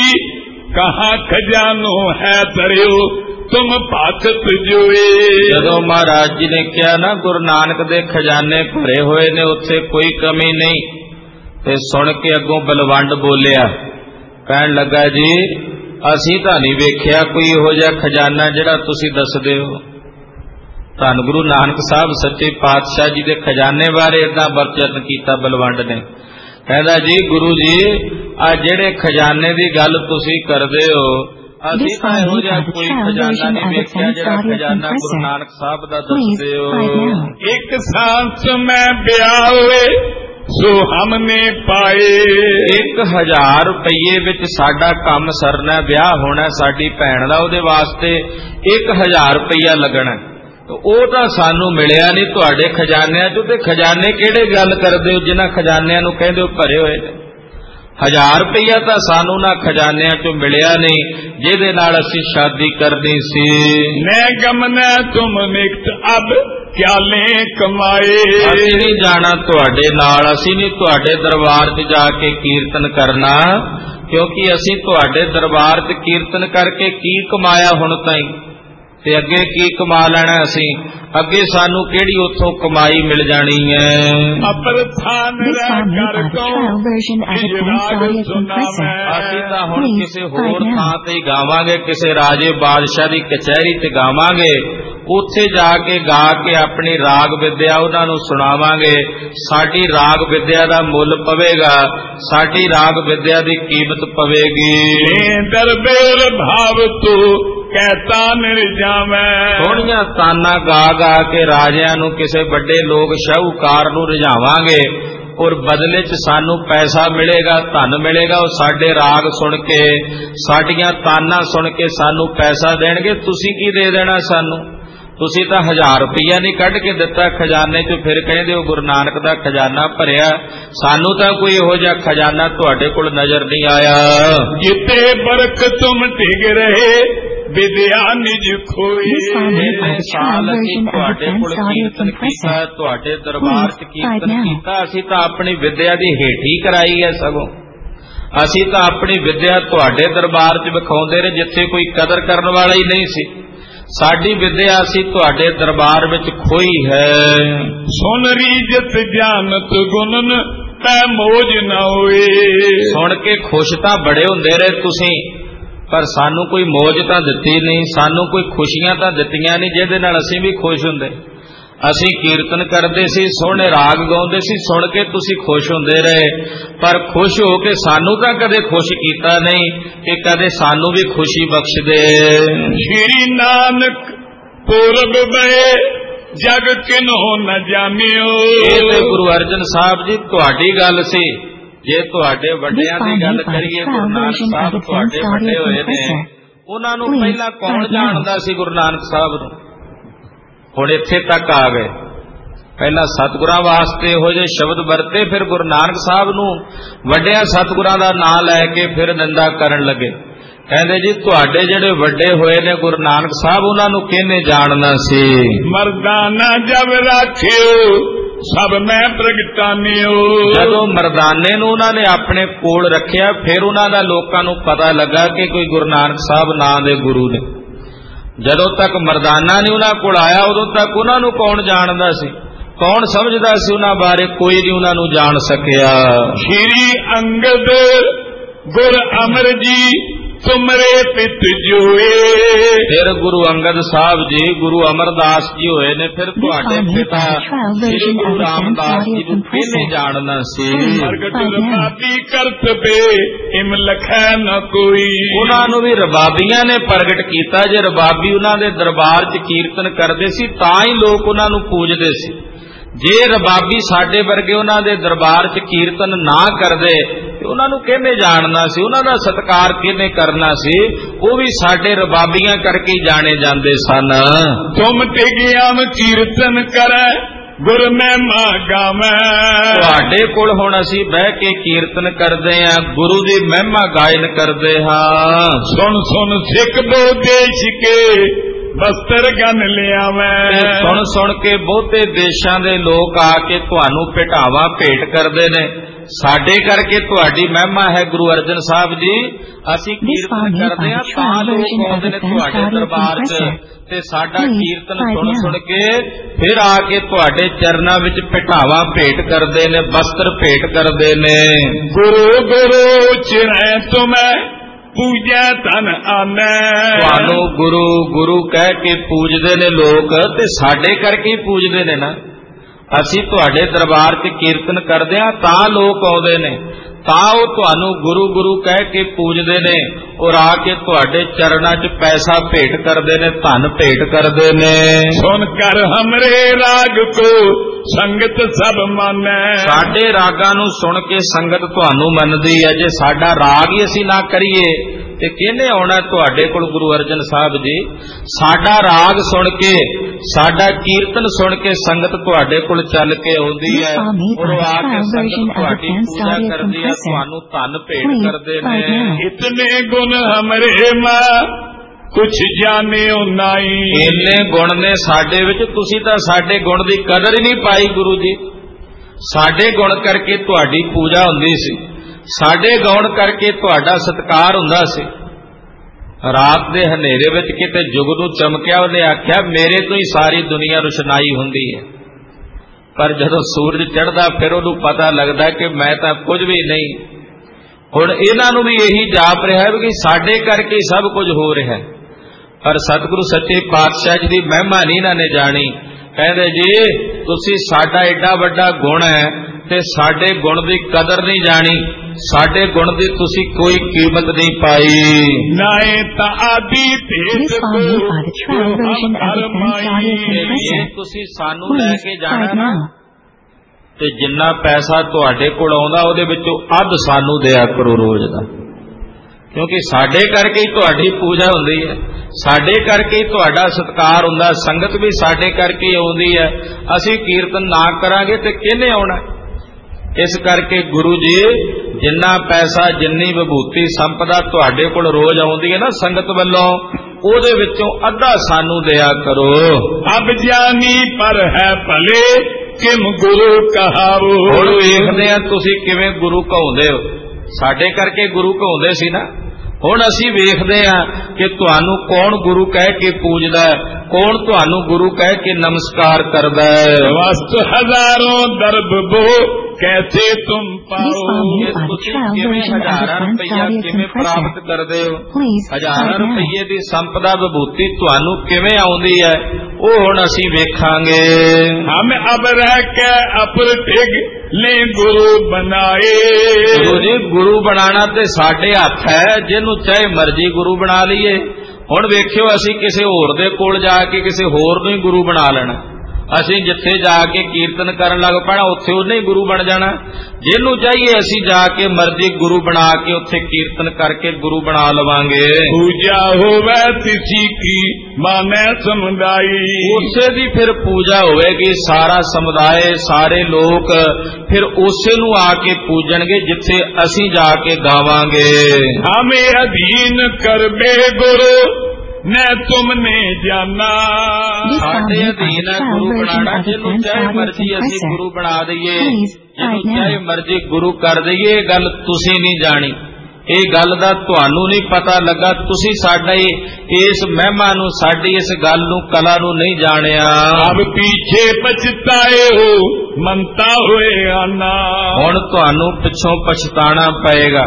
Speaker 1: ਕਹਾਂ ਖਜ਼ਾਨੋ ਹੈ ਧਰਿਓ ਤੁਮ ਭਾਖਤ ਜੋਏ।
Speaker 3: ਜਦੋਂ ਮਹਾਰਾਜ ਜੀ ਨੇ ਕਿਹਾ ਨਾ ਗੁਰੂ ਨਾਨਕ ਦੇ ਖਜ਼ਾਨੇ ਭਰੇ ਹੋਏ ਨੇ, ਉੱਥੇ ਕੋਈ ਕਮੀ ਨਹੀਂ, ਤੇ ਸੁਣ ਕੇ ਅੱਗੋਂ ਬਲਵੰਡ ਬੋਲਿਆ, ਕਹਿਣ ਲੱਗਾ ਜੀ ਅਸੀਂ ਤਾਂ ਨਹੀਂ ਵੇਖਿਆ ਕੋਈ ਇਹੋ ਜਿਹਾ ਖਜ਼ਾਨਾ ਜਿਹੜਾ ਤੁਸੀਂ ਦੱਸਦੇ ਹੋ। ਧੰਨ ਗੁਰੂ ਨਾਨਕ ਸਾਹਿਬ ਸੱਚੇ ਪਾਤਸ਼ਾਹ ਜੀ ਦੇ ਖਜ਼ਾਨੇ ਬਾਰੇ ਏਦਾਂ ਵਰਚਨ ਕੀਤਾ ਬਲਵੰਡ ਨੇ। ਕਹਿੰਦਾ ਜੀ ਗੁਰੂ ਜੀ ਆ ਜਿਹੜੇ ਖਜ਼ਾਨੇ ਦੀ ਗੱਲ ਤੁਸੀਂ ਕਰਦੇ ਹੋ, ਅਸੀਂ ਤਾਂ ਇਹੋ ਜਿਹਾ ਕੋਈ ਖਜ਼ਾਨਾ ਨਹੀਂ ਵੇਖਿਆ ਜਿਹੜਾ ਖਜ਼ਾਨਾ ਗੁਰੂ ਨਾਨਕ ਸਾਹਿਬ ਦਾ ਦੱਸਦੇ ਹੋ।
Speaker 1: ਇੱਕ ਸਾਂਸ ਮੈਂ ਵਿਆਹ ਹੋਏ ਸੋ ਹਮਨੇ ਪਾਏ।
Speaker 3: ਇੱਕ ਹਜ਼ਾਰ ਰੁਪਈਏ ਵਿੱਚ ਸਾਡਾ ਕੰਮ ਸਰਨਾ, ਵਿਆਹ ਹੋਣਾ ਸਾਡੀ ਭੈਣ ਦਾ, ਉਹਦੇ ਵਾਸਤੇ ਇੱਕ ਹਜ਼ਾਰ ਰੁਪਈਆ ਲੱਗਣਾ। ਉਹ ਤਾਂ ਸਾਨੂੰ ਮਿਲਿਆ ਨਹੀਂ ਤੁਹਾਡੇ ਖਜ਼ਾਨਿਆਂ 'ਚ। ਤੇ ਖਜ਼ਾਨੇ ਕਿਹੜੇ ਗੱਲ ਕਰਦੇ ਹੋ ਜਿਨ੍ਹਾਂ ਖਜ਼ਾਨਿਆਂ ਨੂੰ ਕਹਿੰਦੇ ਹੋ ਭਰੇ ਹੋਏ ਨੇ? ਹਜ਼ਾਰ ਰੁਪਈਆ ਤਾਂ ਸਾਨੂੰ ਨਾ ਖਜ਼ਾਨਿਆਂ 'ਚੋਂ ਮਿਲਿਆ ਨਹੀਂ ਜਿਹਦੇ ਨਾਲ ਅਸੀਂ ਸ਼ਾਦੀ ਕਰਨੀ ਸੀ।
Speaker 1: ਮੈਂ ਗਮਨਾ ਤੁਮ ਨਿਕਟ ਅਬ ਕਿਆਲੇ ਕਮਾਏ।
Speaker 3: ਅਸੀਂ ਨਹੀਂ ਜਾਣਾ ਤੁਹਾਡੇ ਨਾਲ, ਅਸੀਂ ਨਹੀਂ ਤੁਹਾਡੇ ਦਰਬਾਰ 'ਚ ਜਾ ਕੇ ਕੀਰਤਨ ਕਰਨਾ, ਕਿਉਂਕਿ ਅਸੀਂ ਤੁਹਾਡੇ ਦਰਬਾਰ 'ਚ ਕੀਰਤਨ ਕਰਕੇ ਕੀ ਕਮਾਇਆ ਹੁਣ ਤਾਈਂ, ਤੇ ਅੱਗੇ ਕੀ ਕਮਾ ਲੈਣਾ ਅਸੀਂ? ਅੱਗੇ ਸਾਨੂੰ ਕਿਹੜੀ ਉੱਥੋਂ ਕਮਾਈ ਮਿਲ ਜਾਣੀ ਹੈ?
Speaker 1: ਅਪਰਥਾਨ ਕਰ ਕਉ
Speaker 3: ਅਸੀਂ ਤਾਂ ਹੁਣ ਕਿਸੇ ਹੋਰ ਥਾਂ ਤੇ ਗਾਵਾਂਗੇ, ਕਿਸੇ ਰਾਜੇ ਬਾਦਸ਼ਾਹ ਦੀ ਕਚਹਿਰੀ ਤੇ ਗਾਵਾਂਗੇ। ਉੱਥੇ ਜਾ ਕੇ ਗਾ ਕੇ ਆਪਣੀ ਰਾਗ ਵਿਦਿਆ ਉਹਨਾਂ ਨੂੰ ਸੁਣਾਵਾਂਗੇ। ਸਾਡੀ ਰਾਗ ਵਿਦਿਆ ਦਾ ਮੁੱਲ ਪਵੇਗਾ, ਸਾਡੀ ਰਾਗ ਵਿਦਿਆ ਦੀ ਕੀਮਤ ਪਵੇਗੀ।
Speaker 1: ਦਰਬੇਰ ਭਾਵ ਤੂੰ ਕਹਿਤਾ ਨਿਰਜਾਵੇਂ।
Speaker 3: ਸੋਹਣੀਆਂ ਤਾਨਾਂ ਗਾ ਗਾ ਕੇ ਰਾਜਿਆਂ ਨੂੰ, ਕਿਸੇ ਵੱਡੇ ਲੋਕ ਸ਼ਾਹੂਕਾਰ ਨੂੰ ਰਿਝਾਵਾਂਗੇ, ਔਰ ਬਦਲੇ 'ਚ ਸਾਨੂੰ ਪੈਸਾ ਮਿਲੇਗਾ, ਧਨ ਮਿਲੇਗਾ। ਉਹ ਸਾਡੇ ਰਾਗ ਸੁਣ ਕੇ, ਸਾਡੀਆਂ ਤਾਨਾਂ ਸੁਣ ਕੇ ਸਾਨੂੰ ਪੈਸਾ ਦੇਣਗੇ। ਤੁਸੀਂ ਕੀ ਦੇ ਦੇਣਾ ਸਾਨੂੰ? ਤੁਸੀਂ ਤਾਂ ਹਜ਼ਾਰ ਰੁਪਈਆ ਨਹੀਂ ਕੱਢ ਕੇ ਦਿੱਤਾ ਖਜ਼ਾਨੇ 'ਚ, ਫਿਰ ਕਹਿੰਦੇ ਹੋ ਗੁਰੂ ਨਾਨਕ ਦਾ ਖਜ਼ਾਨਾ ਭਰਿਆ। ਸਾਨੂੰ ਤਾਂ ਕੋਈ ਇਹੋ ਜਿਹਾ ਖਜ਼ਾਨਾ ਤੁਹਾਡੇ ਕੋਲ ਨਜ਼ਰ ਨਹੀਂ ਆਇਆ।
Speaker 1: ਜਿੱਤੇ ਬਰਕ ਤੁਮ ਟਿਕ ਰਹੇ ਵਿਦਿਆ ਨਿਜ ਖੋਈ।
Speaker 3: ਸਾਲ ਅਸੀਂ ਤੁਹਾਡੇ ਕੋਲ ਕੀਰਤਨ ਕੀਤਾ, ਤੁਹਾਡੇ ਦਰਬਾਰ 'ਚ ਕੀਰਤਨ ਕੀਤਾ, ਅਸੀਂ ਤਾਂ ਆਪਣੀ ਵਿਦਿਆ ਦੀ ਹੇਠੀ ਕਰਾਈ ਹੈ। ਸਗੋਂ ਅਸੀਂ ਤਾਂ ਆਪਣੀ ਵਿਦਿਆ ਤੁਹਾਡੇ ਦਰਬਾਰ 'ਚ ਵਿਖਾਉਂਦੇ ਰਹੇ ਜਿੱਥੇ ਕੋਈ ਕਦਰ ਕਰਨ ਵਾਲਾ ਹੀ ਨਹੀਂ ਸੀ। ਸਾਡੀ ਵਿਦਿਆ ਅਸੀਂ ਤੁਹਾਡੇ ਦਰਬਾਰ ਵਿੱਚ ਖੋਈ ਹੈ।
Speaker 1: ਸੁਣ ਰੀਜਤ ਜਾਨਤ ਗੁਣਨ ਤੈ ਮੋਜ ਨਾ ਹੋਏ।
Speaker 3: ਸੁਣ ਕੇ ਖੁਸ਼ ਤਾਂ ਬੜੇ ਹੁੰਦੇ ਰਹੇ ਤੁਸੀਂ, ਪਰ ਸਾਨੂੰ ਕੋਈ ਮੌਜ ਤਾਂ ਦਿੱਤੀ ਨਹੀਂ, ਸਾਨੂੰ ਕੋਈ ਖੁਸ਼ੀਆਂ ਤਾਂ ਦਿੱਤੀਆਂ ਨਹੀਂ ਜਿਹਦੇ ਨਾਲ ਅਸੀਂ ਵੀ ਖੁਸ਼ ਹੁੰਦੇ। ਅਸੀਂ ਕੀਰਤਨ ਕਰਦੇ ਸੀ, ਸੋਹਣੇ ਰਾਗ ਗਾਉਂਦੇ ਸੀ, ਸੁਣ ਕੇ ਤੁਸੀਂ ਖੁਸ਼ ਹੁੰਦੇ ਰਹੇ, ਪਰ ਖੁਸ਼ ਹੋ ਕੇ ਸਾਨੂੰ ਤਾਂ ਕਦੇ ਖੁਸ਼ ਕੀਤਾ ਨਹੀਂ ਕਿ ਕਦੇ ਸਾਨੂੰ ਵੀ ਖੁਸ਼ੀ ਬਖਸ਼ ਦੇ।
Speaker 1: ਸ਼੍ਰੀ ਨਾਨਕ ਪੂਰਬ ਬਏ ਜਗ ਕਿਨਹੁ ਨ ਜਾਣਿਓ।
Speaker 3: ਇਹ ਤੇ ਗੁਰੂ ਅਰਜਨ ਸਾਹਿਬ ਜੀ ਤੁਹਾਡੀ ਗੱਲ ਸੀ। ਜੇ ਤੁਹਾਡੇ ਵੱਡਿਆਂ ਦੀ ਗੱਲ ਕਰੀਏ, ਗੁਰੂ ਨਾਨਕ ਸਾਹਿਬ ਤੁਹਾਡੇ ਵੱਡੇ ਹੋਏ ਨੇ, ਉਹਨਾਂ ਨੂੰ ਪਹਿਲਾਂ ਕੌਣ ਜਾਣਦਾ ਸੀ ਗੁਰੂ ਨਾਨਕ ਸਾਹਿਬ ਨੂੰ? ਹੁਣ ਇੱਥੇ ਤੱਕ ਆ ਗਏ। ਪਹਿਲਾਂ ਸਤਿਗੁਰਾਂ ਵਾਸਤੇ ਇਹੋ ਜਿਹੇ ਸ਼ਬਦ ਵਰਤੇ, ਫਿਰ ਗੁਰੂ ਨਾਨਕ ਸਾਹਿਬ ਨੂੰ ਵੱਡਿਆਂ ਸਤਿਗੁਰਾਂ ਦਾ ਨਾਂ ਲੈ ਕੇ ਫਿਰ ਨਿੰਦਾ ਕਰਨ ਲੱਗੇ। ਕਹਿੰਦੇ ਜੀ ਤੁਹਾਡੇ ਜਿਹੜੇ ਵੱਡੇ ਹੋਏ ਨੇ ਗੁਰੂ ਨਾਨਕ ਸਾਹਿਬ, ਉਹਨਾਂ ਨੂੰ ਕਿਹਨੇ ਜਾਣਨਾ ਸੀ?
Speaker 1: ਮਰਦਾਨਾ ਜਬ ਰਾਖਿਓ ਸਭ ਮੈਂ ਪ੍ਰਗਟਾਨਿਓ।
Speaker 3: ਜਦੋਂ ਮਰਦਾਨੇ ਨੂੰ ਉਹਨਾਂ ਨੇ ਆਪਣੇ ਕੋਲ ਰੱਖਿਆ, ਫਿਰ ਉਹਨਾਂ ਦਾ ਲੋਕਾਂ ਨੂੰ ਪਤਾ ਲੱਗਾ ਕਿ ਕੋਈ ਗੁਰੂ ਨਾਨਕ ਸਾਹਿਬ ਨਾਂ ਦੇ ਗੁਰੂ ਨੇ। ਜਦੋਂ ਤੱਕ ਮਰਦਾਨਾ ਨਹੀਂ ਉਹਨਾਂ ਕੋਲ ਆਇਆ, ਉਦੋਂ ਤੱਕ ਉਹਨਾਂ ਨੂੰ ਕੌਣ ਜਾਣਦਾ ਸੀ? ਕੌਣ ਸਮਝਦਾ ਸੀ ਉਹਨਾਂ ਬਾਰੇ? ਕੋਈ ਨਹੀਂ ਉਹਨਾਂ ਨੂੰ ਜਾਣ ਸਕਿਆ।
Speaker 1: ਸ਼੍ਰੀ ਅੰਗਦ ਗੁਰ ਅਮਰ ਜੀ ਤੁਮਰੇ ਪਿਤ ਜੋਏ।
Speaker 3: ਫਿਰ ਗੁਰੂ ਅੰਗਦ ਸਾਹਿਬ ਜੀ ਗੁਰੂ ਅਮਰਦਾਸ ਜੀ ਹੋਏ ਨੇ, ਫਿਰ ਤੁਹਾਡੇ ਪਿਤਾ ਸ੍ਰੀ ਗੁਰੂ ਰਾਮਦਾਸ ਜੀ ਨੂੰ ਕਿਹਨੇ ਜਾਣਨਾ ਸੀ।
Speaker 1: ਪ੍ਰਗਟ ਰਬਾਬੀ ਕਰਤਬੇ ਇਮ ਲਖੈ ਨ ਕੋਈ।
Speaker 3: ਉਹਨਾਂ ਨੂੰ ਵੀ ਰਬਾਬੀਆਂ ਨੇ ਪ੍ਰਗਟ ਕੀਤਾ। ਜੇ ਰਬਾਬੀ ਉਹਨਾਂ ਦੇ ਦਰਬਾਰ 'ਚ ਕੀਰਤਨ ਕਰਦੇ ਸੀ ਤਾਂ ਹੀ ਲੋਕ ਉਹਨਾਂ ਨੂੰ ਪੂਜਦੇ ਸੀ। ਜੇ ਰਬਾਬੀ ਸਾਡੇ ਵਰਗੇ ਉਹਨਾਂ ਦੇ ਦਰਬਾਰ 'ਚ ਕੀਰਤਨ ਨਾ ਕਰਦੇ ਤੇ ਉਹਨਾਂ ਨੂੰ ਕਿਹਨੇ ਜਾਣਨਾ ਸੀ, ਉਹਨਾਂ ਦਾ ਸਤਿਕਾਰ ਕਿਹਨੇ ਕਰਨਾ ਸੀ। ਉਹ ਵੀ ਸਾਡੇ ਰਬਾਬੀਆਂ ਕਰਕੇ ਹੀ ਜਾਣੇ ਜਾਂਦੇ ਸਨ।
Speaker 1: ਤੁਮ ਤੇ ਗਿਆਨ ਕੀਰਤਨ ਕਰੈ ਗੁਰ ਮਹਿਮਾ ਗਾਵੈ।
Speaker 3: ਤੁਹਾਡੇ ਕੋਲ ਹੁਣ ਅਸੀਂ ਬਹਿ ਕੇ ਕੀਰਤਨ ਕਰਦੇ ਹਾਂ, ਗੁਰੂ ਦੀ ਮਹਿਮਾ ਗਾਇਨ ਕਰਦੇ ਹਾਂ।
Speaker 1: ਸੁਣ ਸੁਣ ਸਿੱਖ ਦੋ ਦੇਸ਼ ਕੇ ਬਸਤਰ ਗਨ ਲਿਆਵੈ।
Speaker 3: ਸੁਣ ਸੁਣ ਕੇ ਬਹੁਤੇ ਦੇਸ਼ਾਂ ਦੇ ਲੋਕ ਆ ਕੇ ਤੁਹਾਨੂੰ ਭੇਟਾਵਾਂ ਭੇਟ ਕਰਦੇ ਨੇ। ਸਾਡੇ ਕਰਕੇ ਤੁਹਾਡੀ ਮਹਿਮਾ ਹੈ ਗੁਰੂ ਅਰਜਨ ਸਾਹਿਬ ਜੀ। ਅਸੀਂ ਕੀਰਤਨ ਕਰਦੇ ਹਾਂ ਤਾਂ ਲੋਕ ਆਉਂਦੇ ਨੇ ਤੁਹਾਡੇ ਦਰਬਾਰ 'ਚ, ਤੇ ਸਾਡਾ ਕੀਰਤਨ ਸੁਣ ਸੁਣ ਕੇ ਫਿਰ ਆ ਕੇ ਤੁਹਾਡੇ ਚਰਨਾਂ ਵਿੱਚ ਭੇਟਾਵਾਂ ਭੇਟ ਕਰਦੇ ਨੇ, ਬਸਤਰ ਭੇਟ ਕਰਦੇ ਨੇ।
Speaker 1: ਗੁਰੂ ਗੁਰੂ ਚਿਰੈ ਤੁਮੈ ਪੂਜੈ ਤਨ ਆਨੈ।
Speaker 3: ਤੁਹਾਨੂੰ ਗੁਰੂ ਗੁਰੂ ਕਹਿ ਕੇ ਪੂਜਦੇ ਨੇ ਲੋਕ, ਤੇ ਸਾਡੇ ਕਰਕੇ ਹੀ ਪੂਜਦੇ ਨੇ ਨਾ। ਅਸੀਂ ਤੁਹਾਡੇ ਦਰਬਾਰ 'ਚ ਕੀਰਤਨ ਕਰਦੇ ਹਾਂ ਤਾਂ ਲੋਕ ਆਉਂਦੇ ਨੇ, ਤਾਂ ਉਹ ਤੁਹਾਨੂੰ ਗੁਰੂ ਗੁਰੂ ਕਹਿ ਕੇ ਪੂਜਦੇ ਨੇ, ਔਰ ਆ ਕੇ ਤੁਹਾਡੇ ਚਰਨਾਂ 'ਚ ਪੈਸਾ ਭੇਟ ਕਰਦੇ ਨੇ, ਧਨ ਭੇਟ ਕਰਦੇ ਨੇ।
Speaker 1: ਸੁਣ ਕਰ ਹਮਰੇ ਰਾਗ ਕੋ ਸੰਗਤ ਸਭ ਮਾਨੈ।
Speaker 3: ਸਾਡੇ ਰਾਗਾਂ ਨੂੰ ਸੁਣ ਕੇ ਸੰਗਤ ਤੁਹਾਨੂੰ ਮੰਨਦੀ ਹੈ। ਜੇ ਸਾਡਾ ਰਾਗ ਹੀ ਅਸੀਂ ਨਾ ਕਰੀਏ ਤੇ ਕਿਹਨੇ ਆਉਣਾ ਤੁਹਾਡੇ ਕੋਲ ਗੁਰੂ ਅਰਜਨ ਸਾਹਿਬ ਜੀ। ਸਾਡਾ ਰਾਗ ਸੁਣ ਕੇ, ਸਾਡਾ ਕੀਰਤਨ ਸੁਣ ਕੇ ਸੰਗਤ ਤੁਹਾਡੇ ਕੋਲ ਚੱਲ ਕੇ ਆਉਂਦੀ ਹੈ, ਔਰ ਆ ਕੇ ਸੰਗਤ ਤੁਹਾਡੀ ਪੂਜਾ ਕਰਦੀ ਹੈ, ਤੁਹਾਨੂੰ ਧਨ ਭੇਟ ਕਰਦੇ ਨੇ।
Speaker 1: ਇਤਨੇ ਗੁਣ ਹਮਰੇ ਮਾ ਕੁਛ ਜਾਣਿਓ ਨਾਈ।
Speaker 3: ਇੰਨੇ ਗੁਣ ਨੇ ਸਾਡੇ ਵਿੱਚ, ਤੁਸੀਂ ਤਾਂ ਸਾਡੇ ਗੁਣ ਦੀ ਕਦਰ ਹੀ ਨਹੀਂ ਪਾਈ ਗੁਰੂ ਜੀ। ਸਾਡੇ ਗੁਣ ਕਰਕੇ ਤੁਹਾਡੀ ਪੂਜਾ ਹੁੰਦੀ ਸੀ, ਸਾਡੇ ਗੁਣ ਕਰਕੇ ਤੁਹਾਡਾ ਸਤਿਕਾਰ ਹੁੰਦਾ ਸੀ। ਰਾਤ ਦੇ ਹਨੇਰੇ ਵਿੱਚ ਕਿਤੇ ਜੁਗ ਨੂੰ ਚਮਕਿਆ, ਉਹਨੇ ਆਖਿਆ ਮੇਰੇ ਤੋਂ ਹੀ ਸਾਰੀ ਦੁਨੀਆ ਰੁਸ਼ਨਾਈ ਹੁੰਦੀ ਹੈ। ਪਰ ਜਦੋਂ ਸੂਰਜ ਚੜ੍ਹਦਾ ਫਿਰ ਉਹਨੂੰ ਪਤਾ ਲੱਗਦਾ ਕਿ ਮੈਂ ਤਾਂ ਕੁਝ ਵੀ ਨਹੀਂ। ਹੁਣ ਇਹਨਾਂ ਨੂੰ ਵੀ ਇਹੀ ਜਾਪ ਰਿਹਾ ਕਿ ਸਾਡੇ ਕਰਕੇ ਸਭ ਕੁਝ ਹੋ ਰਿਹਾ, ਪਰ ਸਤਿਗੁਰੂ ਸੱਚੇ ਪਾਤਸ਼ਾਹ ਜੀ ਦੀ ਮਹਿਮਾ ਨਹੀਂ ਇਹਨਾਂ ਨੇ ਜਾਣੀ। ਕਹਿੰਦੇ ਜੀ ਤੁਸੀਂ ਸਾਡਾ ਏਡਾ ਵੱਡਾ ਗੁਣ ਹੈ ਤੇ ਸਾਡੇ ਗੁਣ ਦੀ ਕਦਰ ਨਹੀਂ ਜਾਣੀ, ਸਾਡੇ ਗੁਣ ਦੀ ਤੁਸੀਂ ਕੋਈ ਕੀਮਤ ਨਹੀਂ ਪਾਈ।
Speaker 1: ਨਾਏ ਤਾਂ ਆਦੀ ਭੇਟ
Speaker 3: ਤੁਸੀਂ ਸਾਨੂੰ ਲੈ ਕੇ ਜਾਣਾ ਨਾ, ਤੇ ਜਿੰਨਾ ਪੈਸਾ ਤੁਹਾਡੇ ਕੋਲ ਆਉਂਦਾ ਉਹਦੇ ਵਿੱਚੋਂ ਅੱਧ ਸਾਨੂੰ ਦਿਆ ਕਰੋ ਰੋਜ਼ ਦਾ, ਕਿਉਂਕਿ ਸਾਡੇ ਕਰਕੇ ਹੀ ਤੁਹਾਡੀ ਪੂਜਾ ਹੁੰਦੀ ਹੈ, ਸਾਡੇ ਕਰਕੇ ਹੀ ਤੁਹਾਡਾ ਸਤਿਕਾਰ ਹੁੰਦਾ, ਸੰਗਤ ਵੀ ਸਾਡੇ ਕਰਕੇ ਆਉਂਦੀ ਹੈ। ਅਸੀਂ ਕੀਰਤਨ ਨਾ ਕਰਾਂਗੇ ਤੇ ਕਿਹਨੇ ਆਉਣਾ। ਇਸ ਕਰਕੇ ਗੁਰੂ ਜੀ ਜਿੰਨਾ ਪੈਸਾ, ਜਿੰਨੀ ਵਿਭੂਤੀ ਸੰਪਦਾ ਤੁਹਾਡੇ ਕੋਲ ਰੋਜ਼ ਆਉਂਦੀ ਹੈ ਨਾ ਸੰਗਤ ਵੱਲੋਂ, ਉਹਦੇ ਵਿੱਚੋਂ ਅੱਧਾ ਸਾਨੂੰ ਦਿਆ ਕਰੋ।
Speaker 1: ਅਬ ਜਾਨੀ ਪਰ ਹੈ ਭਲੇ ਕਿਮ ਗੁਰੂ ਕਹਾਵੋ।
Speaker 3: ਹੁਣ ਵੇਖਦੇ ਆ ਤੁਸੀਂ ਕਿਵੇਂ ਗੁਰੂ ਕਹਾਉਂਦੇ ਹੋ। ਸਾਡੇ ਕਰਕੇ ਗੁਰੂ ਕਹਾਉਂਦੇ ਸੀ ਨਾ, ਹੁਣ ਅਸੀਂ ਵੇਖਦੇ ਹਾਂ ਕਿ ਤੁਹਾਨੂੰ ਕੌਣ ਗੁਰੂ ਕਹਿ ਕੇ ਪੂਜਦਾ ਹੈ, ਕੌਣ ਤੁਹਾਨੂੰ ਗੁਰੂ ਕਹਿ ਕੇ ਨਮਸਕਾਰ ਕਰਦਾ ਹੈ।
Speaker 1: ਵਸਤ ਹਜ਼ਾਰੋਂ ਦਰਬ ਬੋ ਕੈਸੇ ਤੁਮ ਪਾਓ।
Speaker 3: ਤੁਸੀਂ ਕਿਵੇਂ ਹਜ਼ਾਰਾਂ ਰੁਪਈਆ ਕਿਵੇਂ ਪ੍ਰਾਪਤ ਕਰਦੇ ਹੋ, ਹਜ਼ਾਰਾਂ ਰੁਪਈਏ ਦੀ ਸੰਪਦਾ ਵਿਭੂਤੀ ਤੁਹਾਨੂੰ ਕਿਵੇਂ ਆਉਂਦੀ ਹੈ, ਉਹ ਹੁਣ ਅਸੀਂ ਵੇਖਾਂਗੇ।
Speaker 1: ਹਮ ਅਬ ਰਹਿ ਕੇ ਅਪਰ ਟਿਗ ਲੈ ਗੁਰੂ ਬਣਾਏ।
Speaker 3: ਗੁਰੂ ਜੀ ਗੁਰੂ ਬਣਾਣਾ ਤੇ ਸਾਡੇ ਹੱਥ ਹੈ, ਜਿਹਨੂੰ ਚਾਹੇ ਮਰਜ਼ੀ ਗੁਰੂ ਬਣਾ ਲਈਏ। ਹੁਣ ਵੇਖਿਓ ਅਸੀਂ ਕਿਸੇ ਹੋਰ ਦੇ ਕੋਲ ਜਾ ਕੇ ਕਿਸੇ ਹੋਰ ਨੂੰ ਹੀ ਗੁਰੂ ਬਣਾ ਲੈਣਾ। ਅਸੀਂ ਜਿੱਥੇ ਜਾ ਕੇ ਕੀਰਤਨ ਕਰਨ ਲੱਗ ਪੈਣਾ ਉੱਥੇ ਉਹਨੇ ਹੀ ਗੁਰੂ ਬਣ ਜਾਣਾ। ਜਿਹਨੂੰ ਚਾਹੀਏ ਅਸੀਂ ਜਾ ਕੇ ਮਰਜ਼ੀ ਗੁਰੂ ਬਣਾ ਕੇ ਉੱਥੇ ਕੀਰਤਨ ਕਰਕੇ ਗੁਰੂ ਬਣਾ ਲਵਾਂਗੇ।
Speaker 1: ਪੂਜਾ ਹੋਵੇ ਤਿਸੀ ਕੀ ਮਾਨੈ ਸਮੁਦਾਈ।
Speaker 3: ਉਸੇ ਦੀ ਫਿਰ ਪੂਜਾ ਹੋਵੇਗੀ, ਸਾਰਾ ਸਮੁਦਾਇ ਸਾਰੇ ਲੋਕ ਫਿਰ ਉਸੇ ਨੂੰ ਆ ਕੇ ਪੂਜਣਗੇ ਜਿੱਥੇ ਅਸੀਂ ਜਾ ਕੇ ਗਾਵਾਂਗੇ।
Speaker 1: ਹਮੇ ਅਧੀਨ ਕਰਬੇ ਗੁਰੂ ਮੈਂ ਤੁਮਨੇ ਜਾਨਾ।
Speaker 3: ਸਾਡੇ ਅਧੀਨ ਹੈ ਗੁਰੂ ਬਣਾਣਾ, ਜਿਹਨੂੰ ਚਾਹੇ ਮਰਜ਼ੀ ਅਸੀਂ ਗੁਰੂ ਬਣਾ ਦਈਏ, ਜਿਹਨੂੰ ਚਾਹੇ ਮਰਜ਼ੀ ਗੁਰੂ ਕਰ ਦਈਏ। ਇਹ ਗੱਲ ਤੁਸੀਂ ਨਹੀਂ ਜਾਣੀ, ਇਹ ਗੱਲ ਦਾ ਤੁਹਾਨੂੰ ਨਹੀਂ ਪਤਾ ਲੱਗਾ। ਤੁਸੀਂ ਸਾਡੇ ਇਸ ਮਹਿਮਾ ਨੂੰ, ਸਾਡੀ ਇਸ ਗੱਲ ਨੂੰ, ਕਲਾ ਨੂੰ ਨਹੀਂ ਜਾਣਿਆ।
Speaker 1: ਅਬ ਪਿੱਛੇ ਪਛਤਾਏ ਹੋ ਮੰਤਾ ਹੋਏ ਆਨਾ।
Speaker 3: ਹੁਣ ਤੁਹਾਨੂੰ ਪਿੱਛੋਂ ਪਛਤਾਣਾ ਪਏਗਾ।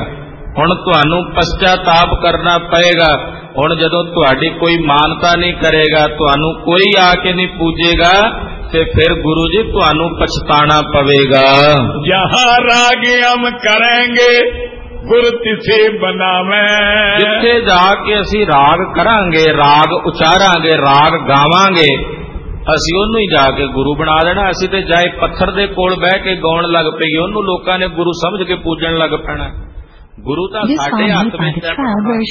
Speaker 3: ਹੁਣ ਤੁਹਾਨੂੰ ਪਛਤਾਪ ਕਰਨਾ ਪਏਗਾ। ਹੁਣ ਜਦੋਂ ਤੁਹਾਡੀ ਕੋਈ ਮਾਨਤਾ ਨਹੀਂ ਕਰੇਗਾ, ਤੁਹਾਨੂੰ ਕੋਈ ਆ ਕੇ ਨਹੀਂ ਪੂਜੇਗਾ, ਤੇ ਫਿਰ ਗੁਰੂ ਜੀ ਤੁਹਾਨੂੰ ਪਛਤਾਣਾ ਪਵੇਗਾ।
Speaker 1: ਜਹਾਂ ਰਾਗ ਹਮ ਕਰਾਂਗੇ ਗੁਰ ਤਿਸੇ ਬਣਾਵੇਂ।
Speaker 3: ਜਿੱਥੇ ਜਾ ਕੇ ਅਸੀਂ ਰਾਗ ਕਰਾਂਗੇ, ਰਾਗ ਉਚਾਰਾਂਗੇ, ਰਾਗ ਗਾਵਾਂਗੇ, ਅਸੀਂ ਉਹਨੂੰ ਹੀ ਜਾ ਕੇ ਗੁਰੂ ਬਣਾ ਦੇਣਾ। ਅਸੀਂ ਤੇ ਜਾਏ ਪੱਥਰ ਦੇ ਕੋਲ ਬਹਿ ਕੇ ਗਾਉਣ ਲੱਗ ਪਈਏ, ਉਹਨੂੰ ਲੋਕਾਂ ਨੇ ਗੁਰੂ ਸਮਝ ਕੇ ਪੂਜਣ ਲੱਗ ਪੈਣਾ। ਗੁਰੂ ਤਾਂ ਸਾਡੇ ਹੱਥ ਵਿੱਚ ਹੈ,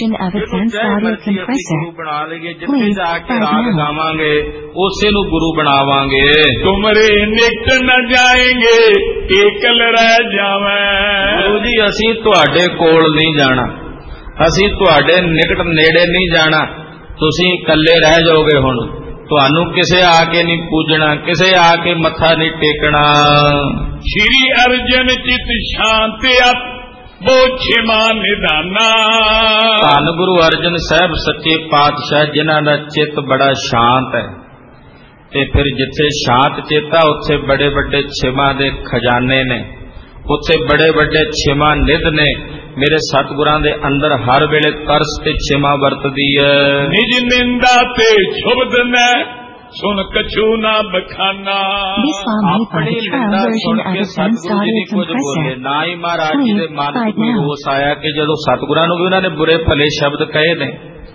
Speaker 3: ਗੁਰੂ ਬਣਾ ਲਈਏ। ਜਿੱਥੇ ਜਾ ਕੇ ਰਾਗ ਗਾਵਾਂਗੇ ਉਸੇ ਨੂੰ ਗੁਰੂ ਬਣਾਵਾਂਗੇ।
Speaker 1: ਤੁਮਰੇ ਨਿਕਟ ਨ ਜਾਏਂਗੇ ਏਕਲ ਰਹਿ ਜਾਵੇਂ।
Speaker 3: ਗੁਰੂ ਜੀ ਅਸੀਂ ਤੁਹਾਡੇ ਕੋਲ ਨਹੀਂ ਜਾਣਾ, ਅਸੀਂ ਤੁਹਾਡੇ ਨਿਕਟ ਨੇੜੇ ਨਹੀਂ ਜਾਣਾ, ਤੁਸੀਂ ਇਕੱਲੇ ਰਹਿ ਜਾਓਗੇ। ਹੁਣ ਤੁਹਾਨੂੰ ਕਿਸੇ ਆ ਕੇ ਨਹੀਂ ਪੂਜਣਾ, ਕਿਸੇ ਆ ਕੇ ਮੱਥਾ ਨਹੀਂ ਟੇਕਣਾ।
Speaker 1: ਸ਼੍ਰੀ ਅਰਜਨ ਚਿਤ ਸ਼ਾਂਤ ਅਤ ਬੋ ਛਿਮਾ ਨਿਧਾਨਾ।
Speaker 3: ਧੰਨ ਗੁਰੂ ਅਰਜਨ ਸਾਹਿਬ ਸੱਚੇ ਪਾਤਸ਼ਾਹ, ਜਿਨ੍ਹਾਂ ਦਾ ਚਿੱਤ ਬੜਾ ਸ਼ਾਂਤ ਹੈ, ਤੇ ਫਿਰ ਜਿੱਥੇ ਸ਼ਾਂਤ ਚੇਤਾ ਉੱਥੇ ਬੜੇ ਵੱਡੇ ਛਿਮਾ ਦੇ ਖਜ਼ਾਨੇ ਨੇ, ਉੱਥੇ ਬੜੇ ਵੱਡੇ ਛਿਮਾ ਨਿਧ ਨੇ। ਮੇਰੇ ਸਤਿਗੁਰਾਂ ਦੇ ਅੰਦਰ ਹਰ ਵੇਲੇ ਤਰਸ ਤੇ ਛਿਮਾ ਵਰਤਦੀ ਹੈ।
Speaker 1: ਨਿਜ ਨਿੰਦਾ ਤੇ ਸ਼ੁਭਦ ਨੇ ਸੁਣ ਕਛੂ ਨਾ ਬਖਾਨਾ।
Speaker 3: ਆਪਣੀ ਨਿੰਦਾ ਸੁਣ ਕੇ ਸਤਿਗੁਰੂ ਜੀ ਨਹੀਂ ਕੁਝ ਬੋਲੇ। ਨਾ ਹੀ ਮਹਾਰਾਜ ਜੀ ਦੇ ਮਨ ਚ ਕੋਈ ਰੋਸ ਆਇਆ ਕਿ ਜਦੋਂ ਸਤਿਗੁਰਾਂ ਨੂੰ ਵੀ ਉਹਨਾਂ ਨੇ ਬੁਰੇ ਭਲੇ ਸ਼ਬਦ ਕਹੇ ਨੇ,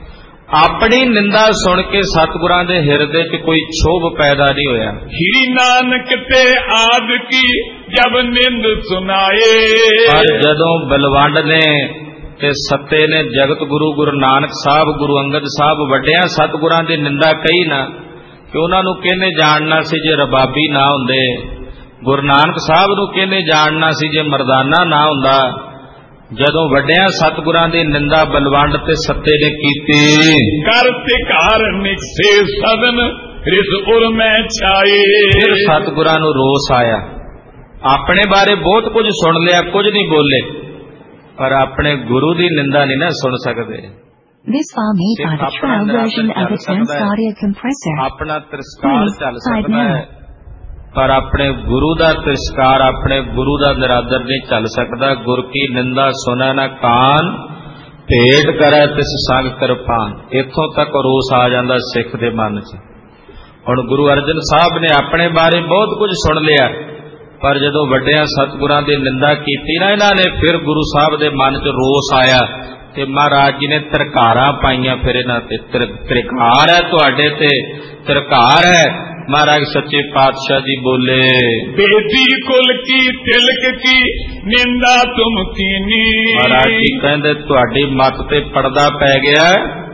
Speaker 3: ਆਪਣੀ ਨਿੰਦਾ ਸੁਣ ਕੇ ਸਤਿਗੁਰਾਂ ਦੇ ਹਿਰਦੇ ਚ ਕੋਈ ਛੋਭ ਪੈਦਾ ਨਹੀਂ ਹੋਇਆ।
Speaker 1: ਸ਼੍ਰੀ ਨਾਨਕ ਤੇ ਆਦ ਕੀ ਜਬ ਨਿੰਦ ਸੁਨਾਏ।
Speaker 3: ਪਰ ਜਦੋਂ ਬਲਵੰਡ ਨੇ ਤੇ ਸੱਤੇ ਨੇ ਜਗਤ ਗੁਰੂ ਗੁਰੂ ਨਾਨਕ ਸਾਹਿਬ, ਗੁਰੂ ਅੰਗਦ ਸਾਹਿਬ ਵੱਡਿਆਂ ਸਤਿਗੁਰਾਂ ਦੀ ਨਿੰਦਾ ਕਹੀ ਨਾ, ਕਿ ਉਹਨਾਂ ਨੂੰ ਕਿਹਨੇ ਜਾਣਨਾ ਸੀ ਜੇ ਰਬਾਬੀ ਨਾ ਹੁੰਦੇ। ਗੁਰੂ ਨਾਨਕ ਸਾਹਿਬ ਨੂੰ ਕਿਹਨੇ ਜਾਣਨਾ ਸੀ ਜੇ ਮਰਦਾਨਾ ਨਾ ਹੁੰਦਾ। ਜਦੋਂ ਵੱਡਿਆਂ ਸਤਿਗੁਰਾਂ ਦੀ ਨਿੰਦਾ ਬਲਵੰਡ ਤੇ ਸੱਤੇ ਨੇ ਕੀਤੀ,
Speaker 1: ਕਰ ਤੇ ਘਰ ਨਿਕਸੇ ਸਦਨ ਰਿਸ ਉਰ ਮੈਂ ਛਾਏ।
Speaker 3: ਫਿਰ ਸਤਿਗੁਰਾਂ ਨੂੰ ਰੋਸ ਆਇਆ। ਆਪਣੇ ਬਾਰੇ ਬਹੁਤ ਕੁਝ ਸੁਣ ਲਿਆ, ਕੁਝ ਨਹੀਂ ਬੋਲੇ, ਪਰ ਆਪਣੇ ਗੁਰੂ ਦੀ ਨਿੰਦਾ ਨਹੀਂ ਨਾ ਸੁਣ ਸਕਦੇ।
Speaker 2: This file made by the trial version of Advanced Audio Compressor.
Speaker 3: ਆਪਣਾ ਤਿਰਸਕਾਰ ਚੱਲ
Speaker 2: Please,
Speaker 3: ਸਕਦਾ ਹੈ, ਪਰ ਆਪਣੇ ਗੁਰੂ ਦਾ ਤਿਰਸਕਾਰ, ਆਪਣੇ ਗੁਰੂ ਦਾ ਨਿਰਾਦਰ ਨਹੀਂ ਚੱਲ ਸਕਦਾ। ਗੁਰ ਕੀ ਨਿੰਦਾ ਸੁਣੈ ਨਾ ਕਾਨ, ਭੇਟ ਕਰੈ ਤਿਸ ਸੰਗ ਕਿਰਪਾਨ। ਇੱਥੋਂ ਤੱਕ ਰੋਸ ਆ ਜਾਂਦਾ ਸਿੱਖ ਦੇ ਮਨ 'ਚ। ਹੁਣ ਗੁਰੂ ਅਰਜਨ ਸਾਹਿਬ ਨੇ ਆਪਣੇ ਬਾਰੇ ਬਹੁਤ ਕੁਝ ਸੁਣ ਲਿਆ, ਪਰ ਜਦੋਂ ਵੱਡਿਆਂ ਸਤਿਗੁਰਾਂ ਦੀ ਨਿੰਦਾ ਕੀਤੀ ਨਾ ਇਹਨਾਂ ਨੇ, ਫਿਰ ਗੁਰੂ ਸਾਹਿਬ ਦੇ ਮਨ 'ਚ ਰੋਸ ਆਇਆ ਤੇ ਮਹਾਰਾਜ ਜੀ ਨੇ ਤਰਕਾਰਾਂ ਪਾਈਆਂ। ਫਿਰ ਇਹਨਾਂ ਤੇ ਤਰਕਾਰ ਹੈ, ਤੁਹਾਡੇ ਤੇ ਤਰਕਾਰ ਹੈ। ਮਹਾਰਾਜ ਸੱਚੇ ਪਾਤਸ਼ਾਹ ਜੀ ਬੋਲੇ,
Speaker 1: ਬੇਦੀ ਕੁਲ ਕੀ ਤਿਲਕ ਕੀ ਨਿੰਦਾ ਤੁਮ ਕੀਨੀ।
Speaker 3: ਮਹਾਰਾਜ ਜੀ ਕਹਿੰਦੇ ਤੁਹਾਡੀ ਮੱਤ ਤੇ ਪਰਦਾ ਪੈ ਗਿਆ,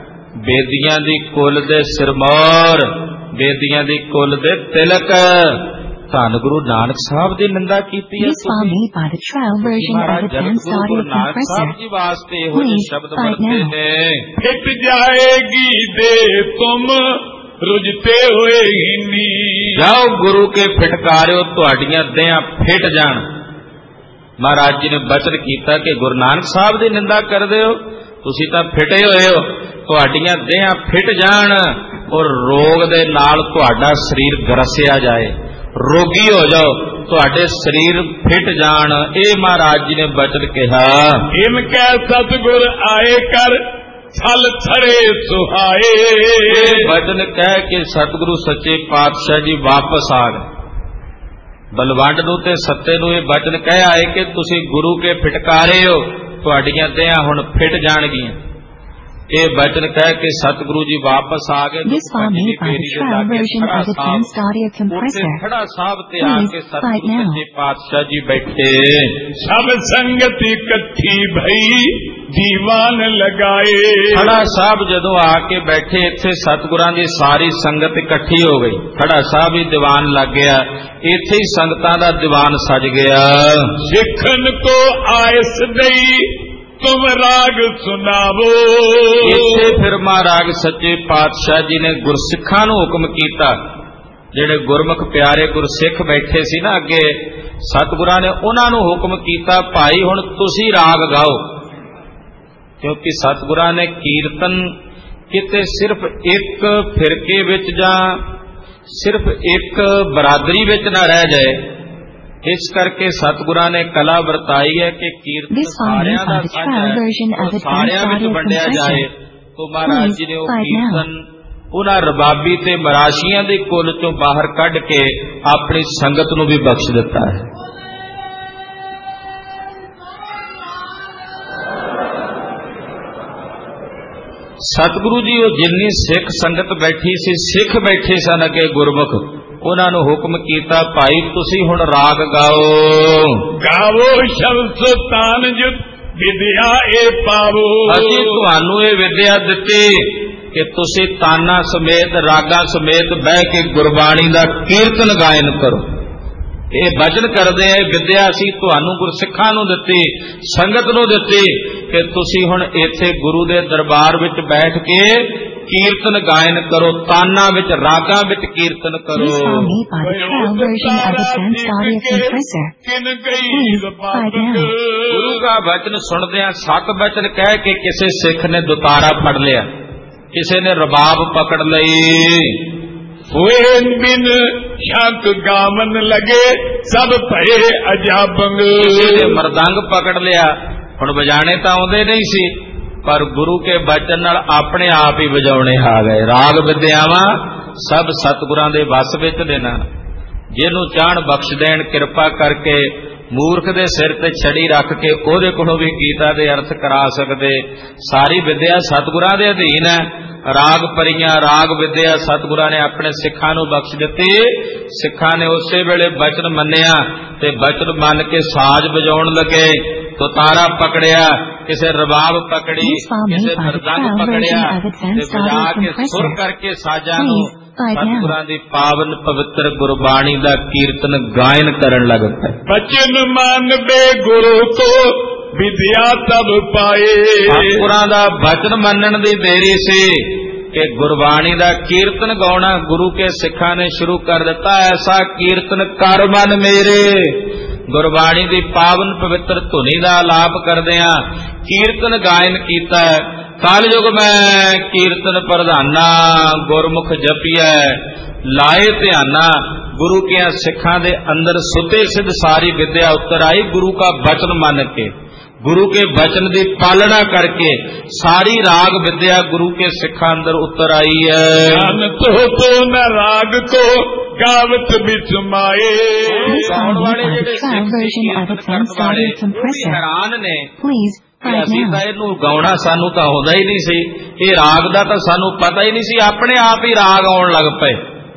Speaker 3: ਬੇਦੀਆਂ ਦੀ ਕੁਲ ਦੇ ਸਿਰਮੌਰ, ਬੇਦੀਆਂ ਦੀ ਕੁਲ ਦੇ ਤਿਲਕ। ਧੰਨ ਗੁਰੂ ਨਾਨਕ ਸਾਹਿਬ ਦੀ ਨਿੰਦਾ ਕੀਤੀ ਹੈ।
Speaker 2: This file made by the trial version of Advanced Audio Compressor.
Speaker 3: ਜੀ ਵਾਸਤੇ ਇਹੋ ਜਿਹੇ ਸ਼ਬਦ ਵਰਤੇ ਨੇ।
Speaker 1: ਫਿੱਟ ਜਾਏਗੀ ਦੇ ਤੁਮ ਰੁਜਤੇ ਹੋਏ ਹੀਨੀ।
Speaker 3: ਜਾਓ ਗੁਰੂ ਕੇ ਫਿਟਕਾਰਿਓ, ਤੁਹਾਡੀਆਂ ਦੇਹਾਂ ਫਿੱਟ ਜਾਣ। ਮਹਾਰਾਜ ਜੀ ਨੇ ਬਚਨ ਕੀਤਾ ਕਿ ਗੁਰੂ ਨਾਨਕ ਸਾਹਿਬ ਦੀ ਨਿੰਦਾ ਕਰਦੇ ਹੋ, ਤੁਸੀਂ ਤਾਂ ਫਿੱਟੇ ਹੋਏ ਹੋ, ਤੁਹਾਡੀਆਂ ਦੇਹਾਂ ਫਿੱਟ ਜਾਣ ਔਰ ਰੋਗ ਦੇ ਨਾਲ ਤੁਹਾਡਾ ਸਰੀਰ ਗਰਸਿਆ ਜਾਏ, ਰੋਗੀ ਹੋ ਜਾਓ, ਤੁਹਾਡੇ ਸਰੀਰ ਫਿੱਟ ਜਾਣ। ਇਹ ਮਹਾਰਾਜ ਜੀ ਨੇ ਬਚਨ ਕਿਹਾ।
Speaker 1: ਇਮ ਕਹਿ ਸਤਿਗੁਰ ਆਏ ਕਰ ਛਲ ਛੜੇ ਸੁਹਾਏ।
Speaker 3: ਇਹ ਬਚਨ ਕਹਿ ਕੇ ਸਤਿਗੁਰੂ ਸੱਚੇ ਪਾਤਸ਼ਾਹ ਜੀ ਵਾਪਸ ਆ ਗਏ। ਬਲਵੰਡ ਨੂੰ ਤੇ ਸੱਤੇ ਨੂੰ ਇਹ ਬਚਨ ਕਹਿ ਆਏ ਕਿ ਤੁਸੀਂ ਗੁਰੂ ਕੇ ਫਿਟਕਾਰੇ ਹੋ, ਤੁਹਾਡੀਆਂ ਦੇਹਾਂ ਹੁਣ ਫਿੱਟ ਜਾਣਗੀਆਂ। ਇਹ ਬਚਨ ਕਹਿ ਕੇ ਸਤਿਗੁਰੂ ਜੀ ਵਾਪਸ ਆ ਗਏ।
Speaker 2: This file made by the trial version of Advanced Audio Compressor.
Speaker 3: ਖੜਾ ਸਾਹਿਬ ਤੇ ਆ ਕੇ
Speaker 2: Please,
Speaker 3: ਸਤਿਗੁਰੂ
Speaker 2: right now.
Speaker 3: ਸੱਚੇ ਪਾਤਸ਼ਾਹ ਜੀ ਬੈਠੇ।
Speaker 1: ਸਭ ਸੰਗਤ ਇਕੱਠੀ ਭਈ ਦੀਵਾਨ ਲਗਾਏ।
Speaker 3: ਖੜਾ ਸਾਹਿਬ ਜਦੋਂ ਆ ਕੇ ਬੈਠੇ, ਇੱਥੇ ਸਤਿਗੁਰਾਂ ਦੀ ਸਾਰੀ ਸੰਗਤ ਇਕੱਠੀ ਹੋ ਗਈ। ਖੜਾ ਸਾਹਿਬ ਹੀ ਦੀਵਾਨ ਲੱਗ ਗਿਆ, ਇੱਥੇ ਹੀ ਸੰਗਤਾਂ ਦਾ ਦੀਵਾਨ ਸਜ ਗਿਆ।
Speaker 1: ਸਿੱਖਨ ਕੋ ਆਇਸ ਦਈ ਤੁਮ ਰਾਗ ਸੁਣਾਵੋ।
Speaker 3: ਇੱਥੇ ਫਿਰ ਮਹਾਰਾਜ ਸੱਚੇ ਪਾਤਸ਼ਾਹ ਜੀ ਨੇ ਗੁਰਸਿੱਖਾਂ ਨੂੰ ਹੁਕਮ ਕੀਤਾ, ਜਿਹੜੇ ਗੁਰਮੁਖ ਪਿਆਰੇ ਗੁਰਸਿੱਖ ਬੈਠੇ ਸੀ ਨਾ ਅੱਗੇ, ਸਤਿਗੁਰਾਂ ਨੇ ਉਹਨਾਂ ਨੂੰ ਹੁਕਮ ਕੀਤਾ, ਭਾਈ ਹੁਣ ਤੁਸੀਂ ਰਾਗ ਗਾਓ। ਕਿਉਂਕਿ ਸਤਿਗੁਰਾਂ ਨੇ ਕੀਰਤਨ ਕਿਤੇ ਸਿਰਫ ਇੱਕ ਫਿਰਕੇ ਵਿੱਚ ਜਾਂ ਸਿਰਫ ਇੱਕ ਬਰਾਦਰੀ ਵਿੱਚ ਨਾ ਰਹਿ ਜਾਏ, ਇਸ ਕਰਕੇ ਸਤਿਗੁਰਾਂ ਨੇ ਕਲਾ ਵਰਤਾਈ ਹੈ ਕਿ ਕੀਰਤਨ ਸਾਰਿਆਂ ਦਾ ਸਾਂਝਾ ਹੈ, ਸਾਰਿਆਂ ਵਿੱਚ ਵੰਡਿਆ ਜਾਏ। ਤੋ ਮਹਾਰਾਜ ਜੀ ਨੇ ਉਹ ਕੀਰਤਨ ਉਹਨਾਂ ਰਬਾਬੀ ਤੇ ਮਰਾਸ਼ੀਆਂ ਦੇ ਕੁੱਲ ਚੋਂ ਬਾਹਰ ਕੱਢ ਕੇ ਆਪਣੀ ਸੰਗਤ ਨੂੰ ਵੀ ਬਖਸ਼ ਦਿੱਤਾ ਹੈ। ਸਤਿਗੁਰੂ ਜੀ ਉਹ ਜਿੰਨੀ ਸਿੱਖ ਸੰਗਤ ਬੈਠੀ ਸੀ, ਸਿੱਖ ਬੈਠੇ ਸਨ ਅੱਗੇ ਗੁਰਮੁਖ, ਉਹਨਾਂ ਨੂੰ ਹੁਕਮ ਕੀਤਾ, ਭਾਈ ਤੁਸੀਂ ਹੁਣ ਰਾਗ ਗਾਓ।
Speaker 1: ਗਾਵੋ ਸ਼ਬਦ ਤਾਨ ਜੁਤ ਵਿਦਿਆ ਇਹ ਪਾਵੋ।
Speaker 3: ਅਸੀਂ ਤੁਹਾਨੂੰ ਇਹ ਵਿਦਿਆ ਦਿੱਤੀ ਕਿ ਤੁਸੀਂ ਤਾਨਾ ਸਮੇਤ ਰਾਗਾ ਸਮੇਤ ਬਹਿ ਕੇ ਗੁਰਬਾਣੀ ਦਾ ਕੀਰਤਨ ਗਾਇਨ ਕਰੋ। ਇਹ ਬਚਨ ਕਰਦੇ ਆ, ਵਿਦਿਆ ਅਸੀਂ ਤੁਹਾਨੂੰ ਗੁਰਸਿੱਖਾਂ ਨੂੰ ਦਿੱਤੀ, ਸੰਗਤ ਨੂੰ ਦਿੱਤੀ ਕਿ ਤੁਸੀਂ ਹੁਣ ਇੱਥੇ ਗੁਰੂ ਦੇ ਦਰਬਾਰ ਵਿੱਚ ਬੈਠ ਕੇ ਕੀਰਤਨ ਗਾਇਨ ਕਰੋ, ਤਾਨਾ ਵਿੱਚ ਰਾਗਾਂ ਵਿੱਚ ਕੀਰਤਨ ਕਰੋ। ਗੁਰੂ ਦਾ ਬਚਨ ਸੁਣਦਿਆਂ ਸਤ ਬਚਨ ਕਹਿ ਕੇ ਕਿਸੇ ਸਿੱਖ ਨੇ ਦੁਤਾਰਾ ਫੜ ਲਿਆ, ਕਿਸੇ ਨੇ ਰਬਾਬ ਪਕੜ ਲਈ।
Speaker 1: ਹੋਏ ਬਿਨ ਸ਼ੰਕ ਗਾਵਨ ਲਗੇ ਸਭ ਭਏ ਅਜਾਬੰਗ।
Speaker 3: ਕਿਸੇ ਨੇ ਮਰਦੰਗ ਪਕੜ ਲਿਆ, ਹੁਣ ਵਜਾਣੇ ਤਾਂ ਆਉਂਦੇ ਨਹੀਂ ਸੀ, ਪਰ ਗੁਰੂ ਕੇ ਬਚਨ ਨਾਲ ਆਪਣੇ ਆਪ ਹੀ ਵਜਾਉਣੇ ਆ ਗਏ। ਰਾਗ ਵਿਦਿਆਵਾਂ ਸਭ ਸਤਿਗੁਰਾਂ ਦੇ ਵਸ ਵਿੱਚ ਨੇ ਨਾ, ਜਿਹਨੂੰ ਚਾਹਣ ਬਖਸ਼ ਦੇਣ ਕਿਰਪਾ ਕਰਕੇ। ਮੂਰਖ ਦੇ ਸਿਰ ਤੇ ਛੜੀ ਰੱਖ ਕੇ ਉਹਦੇ ਕੋਲੋਂ ਵੀ ਗੀਤਾ ਦੇ ਅਰਥ ਕਰਾ ਸਕਦੇ। ਸਾਰੀ ਵਿਦਿਆ ਸਤਿਗੁਰਾਂ ਦੇ ਅਧੀਨ ਹੈ। ਰਾਗ ਪਰੀਆਂ ਰਾਗ ਵਿਦਿਆ ਸਤਿਗੁਰਾਂ ਨੇ ਆਪਣੇ ਸਿੱਖਾਂ ਨੂੰ ਬਖਸ਼ ਦਿੱਤੀ। ਸਿੱਖਾਂ ਨੇ ਉਸੇ ਵੇਲੇ ਬਚਨ ਮੰਨਿਆ ਤੇ ਬਚਨ ਮੰਨ ਕੇ ਸਾਜ਼ ਵਜਾਉਣ ਲੱਗੇ। ਤੁਤਾਰਾ ਪਕੜਿਆ, ਕਿਸੇ ਰਬਾਬ ਪਕੜੀ, ਕਿਸੇ ਮਰਦੰਗ ਪਕੜਿਆ ਤੇ ਵਜਾ ਕੇ ਸੁਰ ਕਰਕੇ ਸਾਜ਼ਾਂ ਨੂੰ ਸਤਿਗੁਰਾਂ ਦੀ ਪਾਵਨ ਪਵਿੱਤਰ ਗੁਰਬਾਣੀ ਦਾ ਕੀਰਤਨ ਗਾਇਨ ਕਰਨ ਲੱਗ ਪਏ।
Speaker 1: ਬਚਨ ਮੰਨਬੇ ਗੁਰੂ ਕੋ ਵਿਦਿਆ ਤਬ ਪਾਏ।
Speaker 3: ਸਤਿਗੁਰਾਂ ਦਾ ਬਚਨ ਮੰਨਣ ਦੀ ਦੇਰੀ ਸੀ ਕਿ ਗੁਰਬਾਣੀ ਦਾ ਕੀਰਤਨ ਗਾਉਣਾ ਗੁਰੂ ਕੇ ਸਿੱਖਾਂ ਨੇ ਸ਼ੁਰੂ ਕਰ ਦਿੱਤਾ। ਐਸਾ ਕੀਰਤਨ ਕਰ ਮਨ ਮੇਰੇ। ਗੁਰਬਾਣੀ ਦੀ ਪਾਵਨ ਪਵਿੱਤਰ ਧੁਨੀ ਦਾ ਆਲਾਪ ਕਰਦਿਆਂ ਕੀਰਤਨ ਗਾਇਨ ਕੀਤਾ। ਕਲਯੁਗ ਮੈਂ ਕੀਰਤਨ ਪ੍ਰਧਾਨਾ, ਗੁਰਮੁਖ ਜਪੀਐ ਲਾਏ ਧਿਆਨਾ। ਗੁਰੂ ਕੇ ਸਿੱਖਾਂ ਦੇ ਅੰਦਰ ਸੁਤੇ ਸਿੱਧ ਸਾਰੀ ਵਿਦਿਆ ਉਤਰ ਆਈ। ਗੁਰੂ का बचन ਮੰਨ ਕੇ, गुरु के बचन की पालना करके सारी राग विद्या गुरु के सिखा अंदर उतर आई है।
Speaker 1: तो तो न राग को गावत बिच माए।
Speaker 3: हैरान ने ਅਸੀਂ ਤਾਂ ਇਹਨੂੰ ਗਾਉਣਾ ਸਾਨੂੰ ਤਾਂ ਆਉਂਦਾ ਹੀ ਨਹੀਂ ਸੀ, ਇਹ ਰਾਗ ਦਾ ਤਾਂ ਸਾਨੂੰ ਪਤਾ ਹੀ ਨਹੀਂ ਸੀ, ਆਪਣੇ ਆਪ ਹੀ ਰਾਗ ਆਉਣ ਲੱਗ ਪਏ।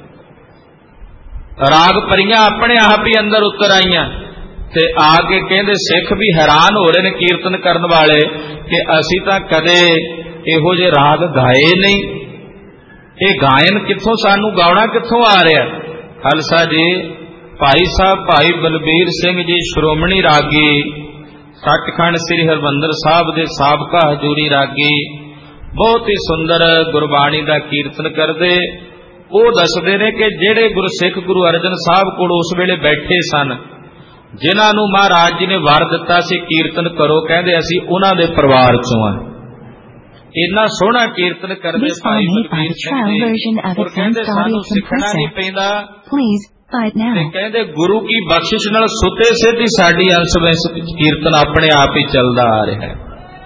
Speaker 3: ਰਾਗ ਪਰੀਆਂ ਆਪਣੇ ਆਪ ਹੀ ਅੰਦਰ ਉਤਰ ਆਈਆਂ ਤੇ ਆ ਕੇ ਕਹਿੰਦੇ ਸਿੱਖ ਵੀ ਹੈਰਾਨ ਹੋ ਰਹੇ ਨੇ ਕੀਰਤਨ ਕਰਨ ਵਾਲੇ ਕਿ ਅਸੀਂ ਤਾਂ ਕਦੇ ਇਹੋ ਜਿਹੇ ਰਾਗ ਗਾਏ ਨਹੀਂ, ਇਹ ਗਾਇਨ ਕਿੱਥੋਂ, ਸਾਨੂੰ ਗਾਉਣਾ ਕਿੱਥੋਂ ਆ ਰਿਹਾ। ਖਾਲਸਾ ਜੀ, ਭਾਈ ਸਾਹਿਬ ਭਾਈ ਬਲਬੀਰ ਸਿੰਘ ਜੀ ਸ਼੍ਰੋਮਣੀ ਰਾਗੀ, ਸੱਚਖੰਡ ਸ੍ਰੀ ਹਰਿਮੰਦਰ ਸਾਹਿਬ ਦੇ ਸਾਬਕਾ ਹਜ਼ੂਰੀ ਰਾਗੀ, ਬਹੁਤ ਹੀ ਸੁੰਦਰ ਗੁਰਬਾਣੀ ਦਾ ਕੀਰਤਨ ਕਰਦੇ। ਉਹ ਦੱਸਦੇ ਨੇ ਕਿ ਜਿਹੜੇ ਗੁਰਸਿੱਖ ਗੁਰੂ ਅਰਜਨ ਸਾਹਿਬ ਕੋਲ ਉਸ ਵੇਲੇ ਬੈਠੇ ਸਨ, ਜਿਨ੍ਹਾਂ ਨੂੰ ਮਹਾਰਾਜ ਜੀ ਨੇ ਵਰ ਦਿੱਤਾ ਸੀ ਕੀਰਤਨ ਕਰੋ, ਕਹਿੰਦੇ ਅਸੀਂ ਉਹਨਾਂ ਦੇ ਪਰਿਵਾਰ ਚੋਂ ਆ। ਇੰਨਾ ਸੋਹਣਾ ਕੀਰਤਨ ਕਰਦੇ ਭਾਈ ਬਲਬੀਰ ਸਿੰਘ ਜੀ, ਔਰ ਕਹਿੰਦੇ ਸਾਨੂੰ ਸਿੱਖਣਾ ਨਹੀਂ ਪੈਂਦਾ ਤੇ ਕਹਿੰਦੇ ਗੁਰੂ ਕੀ ਬਖਸ਼ਿਸ਼ ਨਾਲ ਸੁਤੇ ਸਿੱਧੀ ਸਾਡੀ ਅੰਸ਼ ਵਿੱਚ ਕੀਰਤਨ ਆਪਣੇ ਆਪ ਹੀ ਚੱਲਦਾ ਆ ਰਿਹਾ ਹੈ।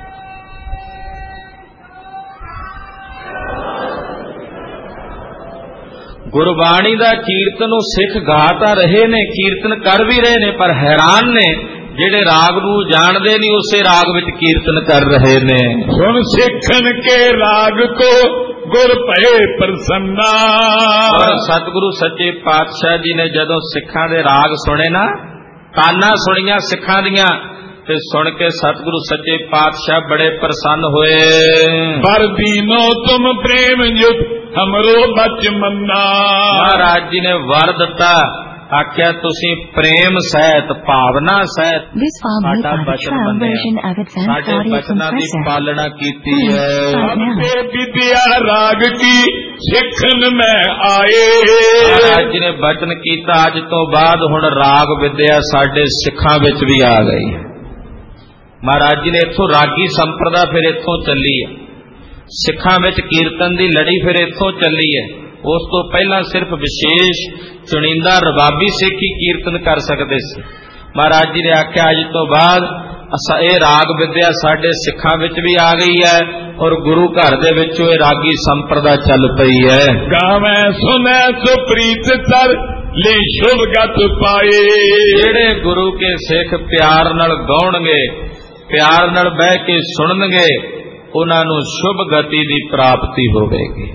Speaker 3: ਗੁਰਬਾਣੀ ਦਾ ਕੀਰਤਨ ਉਹ ਸਿੱਖ ਗਾ ਤਾਂ ਰਹੇ ਨੇ, ਕੀਰਤਨ ਕਰ ਵੀ ਰਹੇ ਨੇ, ਪਰ ਹੈਰਾਨ ਨੇ ਜਿਹੜੇ ਰਾਗ ਨੂੰ ਜਾਣਦੇ ਨਹੀਂ ਉਸੇ ਰਾਗ ਵਿੱਚ ਕੀਰਤਨ ਕਰ ਰਹੇ ਨੇ।
Speaker 1: ਸੁਣ ਸਿੱਖਣ ਕੇ ਰਾਗ ਕੋ ਗੁਰ ਭਏ ਪ੍ਰਸੰਨਾ।
Speaker 3: ਔਰ ਸਤਿਗੁਰੂ ਸੱਚੇ ਪਾਤਸ਼ਾਹ ਜੀ ਨੇ ਜਦੋਂ ਸਿੱਖਾਂ ਦੇ ਰਾਗ ਸੁਣੇ ਨਾ, ਤਾਨਾਂ ਸੁਣੀਆਂ ਸਿੱਖਾਂ ਦੀਆਂ, ਤੇ ਸੁਣ ਕੇ ਸਤਿਗੁਰੂ ਸੱਚੇ ਪਾਤਸ਼ਾਹ ਬੜੇ ਪ੍ਰਸੰਨ ਹੋਏ।
Speaker 1: ਪਰ ਦੀਨੋ ਤੁਮ ਪ੍ਰੇਮ ਜੁਤ ਹਮਰੋ ਬਚ ਮੰਨਾ।
Speaker 3: ਮਹਾਰਾਜ ਜੀ ਨੇ ਵਰ ਦਿੱਤਾ, ਆਖਿਆ ਤੁਸੀਂ ਪ੍ਰੇਮ ਸਹਿਤ ਭਾਵਨਾ ਸਹਿਤ ਸਾਡਾ ਬਚਨ ਮੰਨਿਆ, ਸਾਡੇ ਬਚਨਾਂ ਦੀ ਪਾਲਣਾ ਕੀਤੀ ਹੈ।
Speaker 1: ਵਿਦਿਆ ਰਾਗ ਕੀ ਸਿੱਖਣ ਮੈਂ ਆਏ।
Speaker 3: ਮਹਾਰਾਜ ਜੀ ਨੇ ਬਚਨ ਕੀਤਾ, ਅੱਜ ਤੋਂ ਬਾਅਦ ਹੁਣ ਰਾਗ ਵਿਦਿਆ ਸਾਡੇ ਸਿੱਖਾਂ ਵਿੱਚ ਵੀ ਆ ਗਈ ਹੈ। ਮਹਾਰਾਜ ਜੀ ਨੇ ਇੱਥੋਂ ਰਾਗੀ ਸੰਪਰਦਾ ਫਿਰ ਇੱਥੋਂ ਚੱਲੀ ਹੈ, ਸਿੱਖਾਂ ਵਿੱਚ ਕੀਰਤਨ ਦੀ ਲੜੀ ਫਿਰ ਇੱਥੋਂ ਚੱਲੀ ਹੈ। ਉਸ ਤੋਂ ਪਹਿਲਾਂ ਸਿਰਫ ਵਿਸ਼ੇਸ਼ ਚੁਣਿੰਦਾ ਰਬਾਬੀ ਸਿੱਖ ਹੀ ਕੀਰਤਨ ਕਰ ਸਕਦੇ ਸੀ। ਮਹਾਰਾਜ ਜੀ ਨੇ ਆਖਿਆ ਅੱਜ ਤੋਂ ਬਾਅਦ ਅਸਾਂ ਇਹ ਰਾਗ ਵਿਦਿਆ ਸਾਡੇ ਸਿੱਖਾਂ ਵਿੱਚ ਵੀ ਆ ਗਈ ਹੈ ਔਰ ਗੁਰੂ ਘਰ ਦੇ ਵਿੱਚ ਇਹ ਰਾਗੀ ਸੰਪਰਦਾ ਚੱਲ ਪਈ ਹੈ।
Speaker 1: ਗਾਵੇਂ ਸੁਨੈ ਸੋ ਪ੍ਰੀਤ ਤਰ ਲੈ ਸ਼ੁਭ ਗਤ ਪਾਏ।
Speaker 3: ਜਿਹੜੇ ਗੁਰੂ ਕੇ ਸਿੱਖ ਪਿਆਰ ਨਾਲ ਗਾਉਣਗੇ, ਪਿਆਰ ਨਾਲ ਬਹਿ ਕੇ ਸੁਣਨਗੇ, ਉਹਨਾਂ ਨੂੰ ਸ਼ੁਭ ਗਤੀ ਦੀ ਪ੍ਰਾਪਤੀ ਹੋਵੇਗੀ।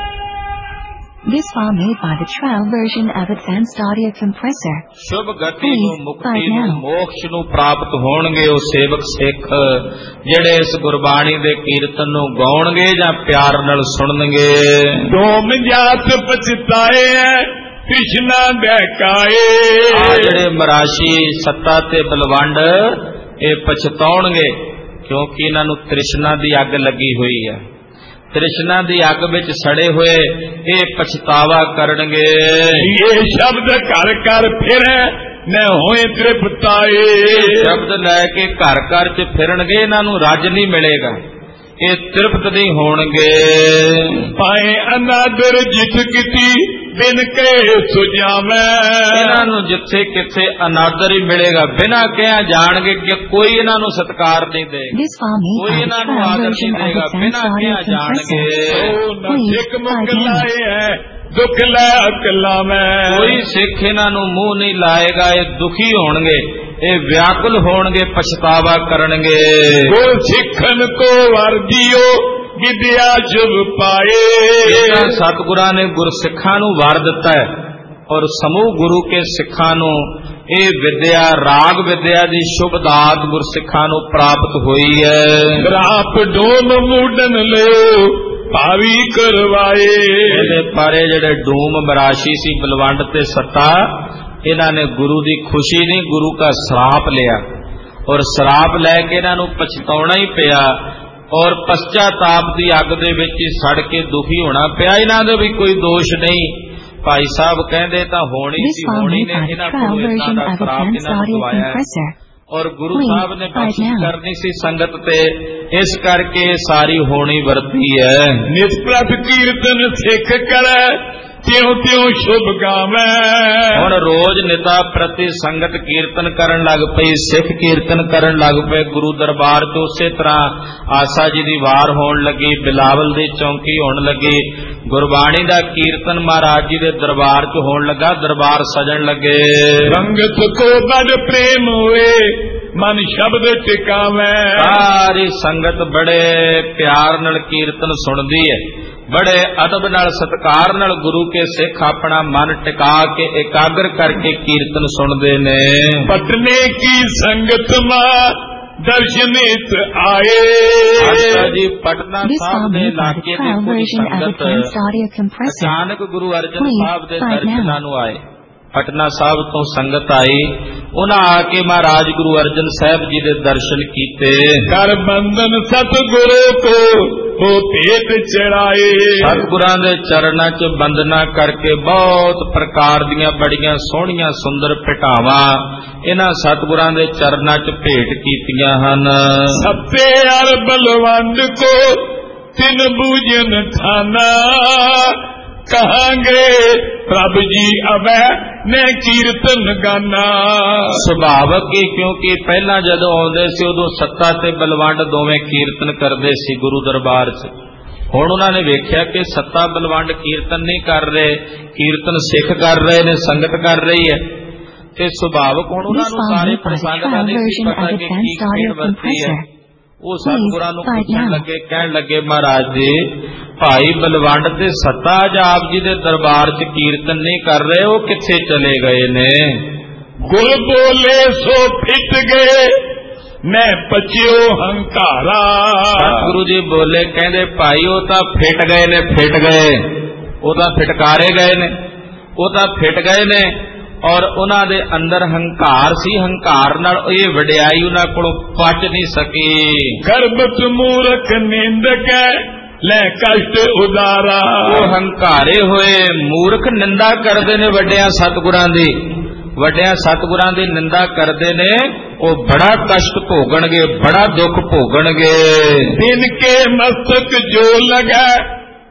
Speaker 2: This file made by the trial version of Advanced Audio Compressor.
Speaker 3: ਸ਼ੁਭ ਗਤੀ ਨੂੰ, ਮੁਕਤੀ ਨੂੰ, ਮੋਕਸ਼ ਨੂੰ ਪ੍ਰਾਪਤ ਹੋਣਗੇ ਉਹ ਸੇਵਕ ਸਿੱਖ ਜਿਹੜੇ ਇਸ ਗੁਰਬਾਣੀ ਦੇ ਕੀਰਤਨ ਨੂੰ ਗਾਉਣਗੇ ਜਾਂ ਪਿਆਰ ਨਾਲ ਸੁਣਨਗੇ।
Speaker 1: ਦੋਮ ਜਾਤ ਪਛਤਾਏ ਕ੍ਰਿਸ਼ਨਾ ਬਹਿਕਾਏ।
Speaker 3: ਆ ਜਿਹੜੇ ਮਰਾਸ਼ੀ ਸੱਤਾ ਤੇ ਬਲਵੰਡ ਇਹ ਪਛਤਾਉਣਗੇ ਕਿਉਂਕਿ ਇਹਨਾਂ ਨੂੰ ਤ੍ਰਿਸ਼ਨਾ ਦੀ ਅੱਗ ਲੱਗੀ ਹੋਈ ਹੈ। ਤ੍ਰਿਸ਼ਨਾ ਦੀ ਅੱਗ ਵਿੱਚ ਸੜੇ ਹੋਏ ਇਹ ਪਛਤਾਵਾ ਕਰਨਗੇ।
Speaker 1: ਇਹ ਸ਼ਬਦ ਘਰ ਘਰ ਫਿਰੇ ਨ ਹੋਏ ਤ੍ਰਿਪਤਾਏ।
Speaker 3: ਸ਼ਬਦ ਲੈ ਕੇ ਘਰ ਘਰ ਚ ਫਿਰਨਗੇ, ਇਹਨਾਂ ਨੂੰ ਰੱਜ ਨਹੀਂ ਮਿਲੇਗਾ, ਇਹ ਤ੍ਰਿਪਤ ਨਹੀਂ ਹੋਣਗੇ।
Speaker 1: ਪਾਏ ਅਨਾਦਰ ਜਿਤ ਕੀਤੀ ਬਿਨ ਕਹੇ ਸੁਝਾਵੇਂ।
Speaker 3: ਇਹਨਾਂ ਨੂੰ ਜਿੱਥੇ ਕਿੱਥੇ ਅਨਾਦਰ ਹੀ ਮਿਲੇਗਾ, ਬਿਨਾਂ ਕਿਹਾ ਜਾਣਗੇ ਕਿ ਕੋਈ ਇਹਨਾਂ ਨੂੰ ਸਤਿਕਾਰ ਨਹੀਂ ਦੇਗਾ, ਕੋਈ ਇਹਨਾਂ ਨੂੰ ਆਦਰ ਨਹੀਂ ਦੇਗਾ, ਬਿਨਾਂ ਕਿਹਾ ਜਾਣਗੇ।
Speaker 1: ਸਿੱਖ ਮੁਖ ਲਾਏ ਹੈ ਦੁੱਖ ਲੈ ਅਕਲਾ ਮੈਂ।
Speaker 3: ਕੋਈ ਸਿੱਖ ਇਹਨਾਂ ਨੂੰ ਮੂੰਹ ਨਹੀਂ ਲਾਏਗਾ, ਇਹ ਦੁਖੀ ਹੋਣਗੇ, ਇਹ ਵਿਆਕੁਲ ਹੋਣਗੇ, ਪਛਤਾਵਾ ਕਰਨਗੇ।
Speaker 1: ਉਹ ਸਿੱਖਨ ਕੋ ਵਰਜੀਓ ਵਿਦਿਆ ਸ਼ੁਭ ਪਾਏ।
Speaker 3: ਇਹਨਾਂ ਸਤਿਗੁਰਾਂ ਨੇ ਗੁਰਸਿੱਖਾਂ ਨੂੰ ਵਰ ਦਿੱਤਾ ਹੈ ਔਰ ਸਮੂਹ ਗੁਰੂ ਕੇ ਸਿੱਖਾਂ ਨੂੰ ਇਹ ਵਿਦਿਆ, ਰਾਗ ਵਿਦਿਆ ਦੀ ਸ਼ੁਭ ਦਾਤ ਗੁਰਸਿੱਖਾਂ ਨੂੰ ਪ੍ਰਾਪਤ ਹੋਈ ਹੈ।
Speaker 1: ਰਾਪ ਡੋਮ ਮੂਡਨ ਲਿਓ ਭਾਵੀ ਕਰਵਾਏ।
Speaker 3: ਇਹਦੇ ਪਾਰੇ ਜਿਹੜੇ ਡੂਮ ਮਰਾਸ਼ੀ ਸੀ ਬਲਵੰਡ ਤੇ ਸੱਤਾ, ਇਹਨਾਂ ਨੇ ਗੁਰੂ ਦੀ ਖੁਸ਼ੀ ਨਹੀਂ ਗੁਰੂ ਦਾ ਸਰਾਪ ਲਿਆ ਔਰ ਸਰਾਪ ਲੈ ਕੇ ਇਹਨਾਂ ਨੂੰ ਪਛਤਾਉਣਾ ਹੀ ਪਿਆ ਔਰ ਪਛਤਾਤਾਪ ਦੀ ਅੱਗ ਦੇ ਵਿੱਚ ਹੀ ਸੜ ਕੇ ਦੁਖੀ ਹੋਣਾ ਪਿਆ। ਇਹਨਾਂ ਦੇ ਵੀ ਕੋਈ ਦੋਸ਼ ਨਹੀਂ। ਭਾਈ ਸਾਹਿਬ ਕਹਿੰਦੇ ਤਾਂ ਹੋਣੀ ਸੀ, ਹੋਣੀ ਨੇ ਇਹਨਾਂ ਕੋਲੋਂ ਇਹਨਾਂ ਦਾ ਸਰਾਪ ਇਹਨਾਂ ਨੂੰ ਦਵਾਇਆ ਔਰ ਗੁਰੂ ਸਾਹਿਬ ਨੇ ਬਖਸ਼ਿਸ਼ ਕਰਨੀ ਸੀ ਸੰਗਤ ਤੇ, ਇਸ ਕਰਕੇ ਸਾਰੀ ਹੋਣੀ ਵਰਤੀ ਹੈ।
Speaker 1: ਨਿਸਪ੍ਰਭ ਕੀਰਤਨ ਸਿੱਖ ਕਰੈ ਤਿਉ ਤਿਉ ਸ਼ੁਭ ਗਾਵੇਂ।
Speaker 3: ਹੁਣ ਰੋਜ਼ ਨਿਤਾ ਪ੍ਰਤੀ ਸੰਗਤ ਕੀਰਤਨ ਕਰਨ ਲੱਗ ਪਈ, ਸਿੱਖ ਕੀਰਤਨ ਕਰਨ ਲੱਗ ਪਏ ਗੁਰੂ ਦਰਬਾਰ ਚ। ਉਸੇ ਤਰ੍ਹਾਂ ਆਸਾ ਜੀ ਦੀ ਵਾਰ ਹੋਣ ਲੱਗੀ, ਬਿਲਾਵਲ ਦੀ ਚੌਂਕੀ ਹੋਣ ਲੱਗੀ, ਗੁਰਬਾਣੀ ਦਾ ਕੀਰਤਨ ਮਹਾਰਾਜ ਜੀ ਦੇ ਦਰਬਾਰ ਚ ਹੋਣ ਲੱਗਾ, ਦਰਬਾਰ ਸਜਣ ਲੱਗੇ।
Speaker 1: ਸੰਗਤ ਕੋ ਬੜ ਪ੍ਰੇਮ ਹੋਏ ਮਨ ਸ਼ਬਦ ਟਿਕਾਵੇਂ।
Speaker 3: ਸਾਰੀ ਸੰਗਤ ਬੜੇ ਪਿਆਰ ਨਾਲ ਕੀਰਤਨ ਸੁਣਦੀ ਹੈ, ਬੜੇ ਅਦਬ ਨਾਲ ਸਤਿਕਾਰ ਨਾਲ ਗੁਰੂ ਕੇ ਸਿੱਖ ਆਪਣਾ ਮਨ ਟਿਕਾ ਕੇ ਇਕਾਗਰ ਕਰਕੇ ਕੀਰਤਨ ਸੁਣਦੇ ਨੇ।
Speaker 1: ਪਟਨੇ ਕੀ ਸੰਗਤ ਮਾ ਦਰਸ਼ਨਿਤ ਆਏ।
Speaker 3: ਆਸਾ ਜੀ ਪਟਨਾ ਸਾਹਿਬ ਦੇ ਇਲਾਕੇ ਦੀ ਕੋਈ ਸੰਗਤ ਅਚਾਨਕ ਗੁਰੂ ਅਰਜਨ ਸਾਹਿਬ ਦੇ ਦਰਸ਼ਨਾਂ ਨੂੰ ਆਏ। ਪਟਨਾ ਸਾਹਿਬ ਤੋਂ ਸੰਗਤ ਆਈ, ਉਹਨਾਂ ਆ ਕੇ ਮਹਾਰਾਜ ਗੁਰੂ ਅਰਜਨ ਸਾਹਿਬ ਜੀ ਦੇ ਦਰਸ਼ਨ ਕੀਤੇ।
Speaker 1: ਕਰ ਬੰਧਨ ਸਤਿਗੁਰੂ ਕੋ ਹੋ ਭੇਟ ਚੜਾਏ।
Speaker 3: ਸਤਿਗੁਰਾਂ ਦੇ ਚਰਨਾਂ 'ਚ ਬੰਦਨਾ ਕਰਕੇ ਬਹੁਤ ਪ੍ਰਕਾਰ ਦੀਆਂ ਬੜੀਆਂ ਸੋਹਣੀਆਂ ਸੁੰਦਰ ਭੇਟਾਵਾਂ ਇਹਨਾਂ ਸਤਿਗੁਰਾਂ ਦੇ ਚਰਨਾਂ 'ਚ ਭੇਟ ਕੀਤੀਆਂ ਹਨ।
Speaker 1: ਸੱਤੇ ਅਰ ਬਲਵੰਡ ਕੋ ਤਿਨ ਬੂਜਨ ਖਾਨਾ ਕਹਾਂਗੇ ਪ੍ਰਭ ਜੀ ਅਵੈ ਨੇ ਕੀਰਤਨ ਗਾਨਾ।
Speaker 3: ਸੁਭਾਵਕ ਹੀ ਕਿਉਂਕਿ ਪਹਿਲਾਂ ਜਦੋਂ ਆਉਂਦੇ ਸੀ ਉਦੋਂ ਸੱਤਾ ਤੇ ਬਲਵੰਡ ਦੋਵੇਂ ਕੀਰਤਨ ਕਰਦੇ ਸੀ ਗੁਰੂ ਦਰਬਾਰ 'ਚ। ਹੁਣ ਉਹਨਾਂ ਨੇ ਵੇਖਿਆ ਕਿ ਸੱਤਾ ਬਲਵੰਡ ਕੀਰਤਨ ਨਹੀਂ ਕਰ ਰਹੇ, ਕੀਰਤਨ ਸਿੱਖ ਕਰ ਰਹੇ ਨੇ, ਸੰਗਤ ਕਰ ਰਹੀ ਹੈ, ਤੇ ਸੁਭਾਵਕ ਹੁਣ ਉਹਨਾਂ ਨੂੰ ਸਾਰੇ ਪ੍ਰਸੰਗ ਦਾ ਨਹੀਂ ਸੀ ਪਤਾ ਕਿ ਕੀ ਖੇਡ ਵਰਤੀ ਹੈ। ਉਹ ਸਤਿਗੁਰਾਂ ਨੂੰ ਪੁੱਛਣ ਲੱਗੇ, ਕਹਿਣ ਲੱਗੇ ਮਹਾਰਾਜ ਜੀ ਭਾਈ ਬਲਵੰਡ ਤੇ ਸੱਤਾ ਆਪ ਜੀ ਦੇ ਦਰਬਾਰ 'ਚ ਕੀਰਤਨ ਨਹੀਂ ਕਰ ਰਹੇ, ਉਹ ਕਿੱਥੇ ਚਲੇ ਗਏ ਨੇ?
Speaker 1: ਗੁਰ ਬੋਲੇ ਸੋ ਫਿੱਟ ਗਏ ਮੈਂ ਪਚਿਓ ਹੰਕਾਰਾ।
Speaker 3: ਸਤਿਗੁਰੂ ਜੀ ਬੋਲੇ, ਕਹਿੰਦੇ ਭਾਈ ਉਹ ਤਾਂ ਫਿੱਟ ਗਏ ਨੇ, ਫਿੱਟ ਗਏ, ਉਹ ਤਾਂ ਫਿਟਕਾਰੇ ਗਏ ਨੇ, ਉਹ ਤਾਂ ਫਿੱਟ ਗਏ ਨੇ ਔਰ ਉਹਨਾਂ ਦੇ ਅੰਦਰ ਹੰਕਾਰ ਸੀ, ਹੰਕਾਰ ਨਾਲ ਇਹ ਵਡਿਆਈ ਉਹਨਾਂ ਕੋਲੋਂ ਪਚ ਨਹੀਂ ਸਕੀ।
Speaker 1: ਗਰਭਤ ਮੂਰਖ ਨਿੰਦਕ ਲੈ ਕਸ਼ਟ ਉਦਾਰਾ।
Speaker 3: ਉਹ ਹੰਕਾਰੇ ਹੋਏ ਮੂਰਖ ਨਿੰਦਾ ਕਰਦੇ ਨੇ ਵੱਡਿਆਂ ਸਤਿਗੁਰਾਂ ਦੀ, ਵੱਡਿਆਂ ਸਤਿਗੁਰਾਂ ਦੀ ਨਿੰਦਾ ਕਰਦੇ ਨੇ, ਉਹ ਬੜਾ ਕਸ਼ਟ ਭੋਗਣਗੇ, ਬੜਾ ਦੁੱਖ ਭੋਗਣਗੇ।
Speaker 1: ਦਿਨ ਕੇ ਮਸਤਕ ਜੋ ਲਗਾ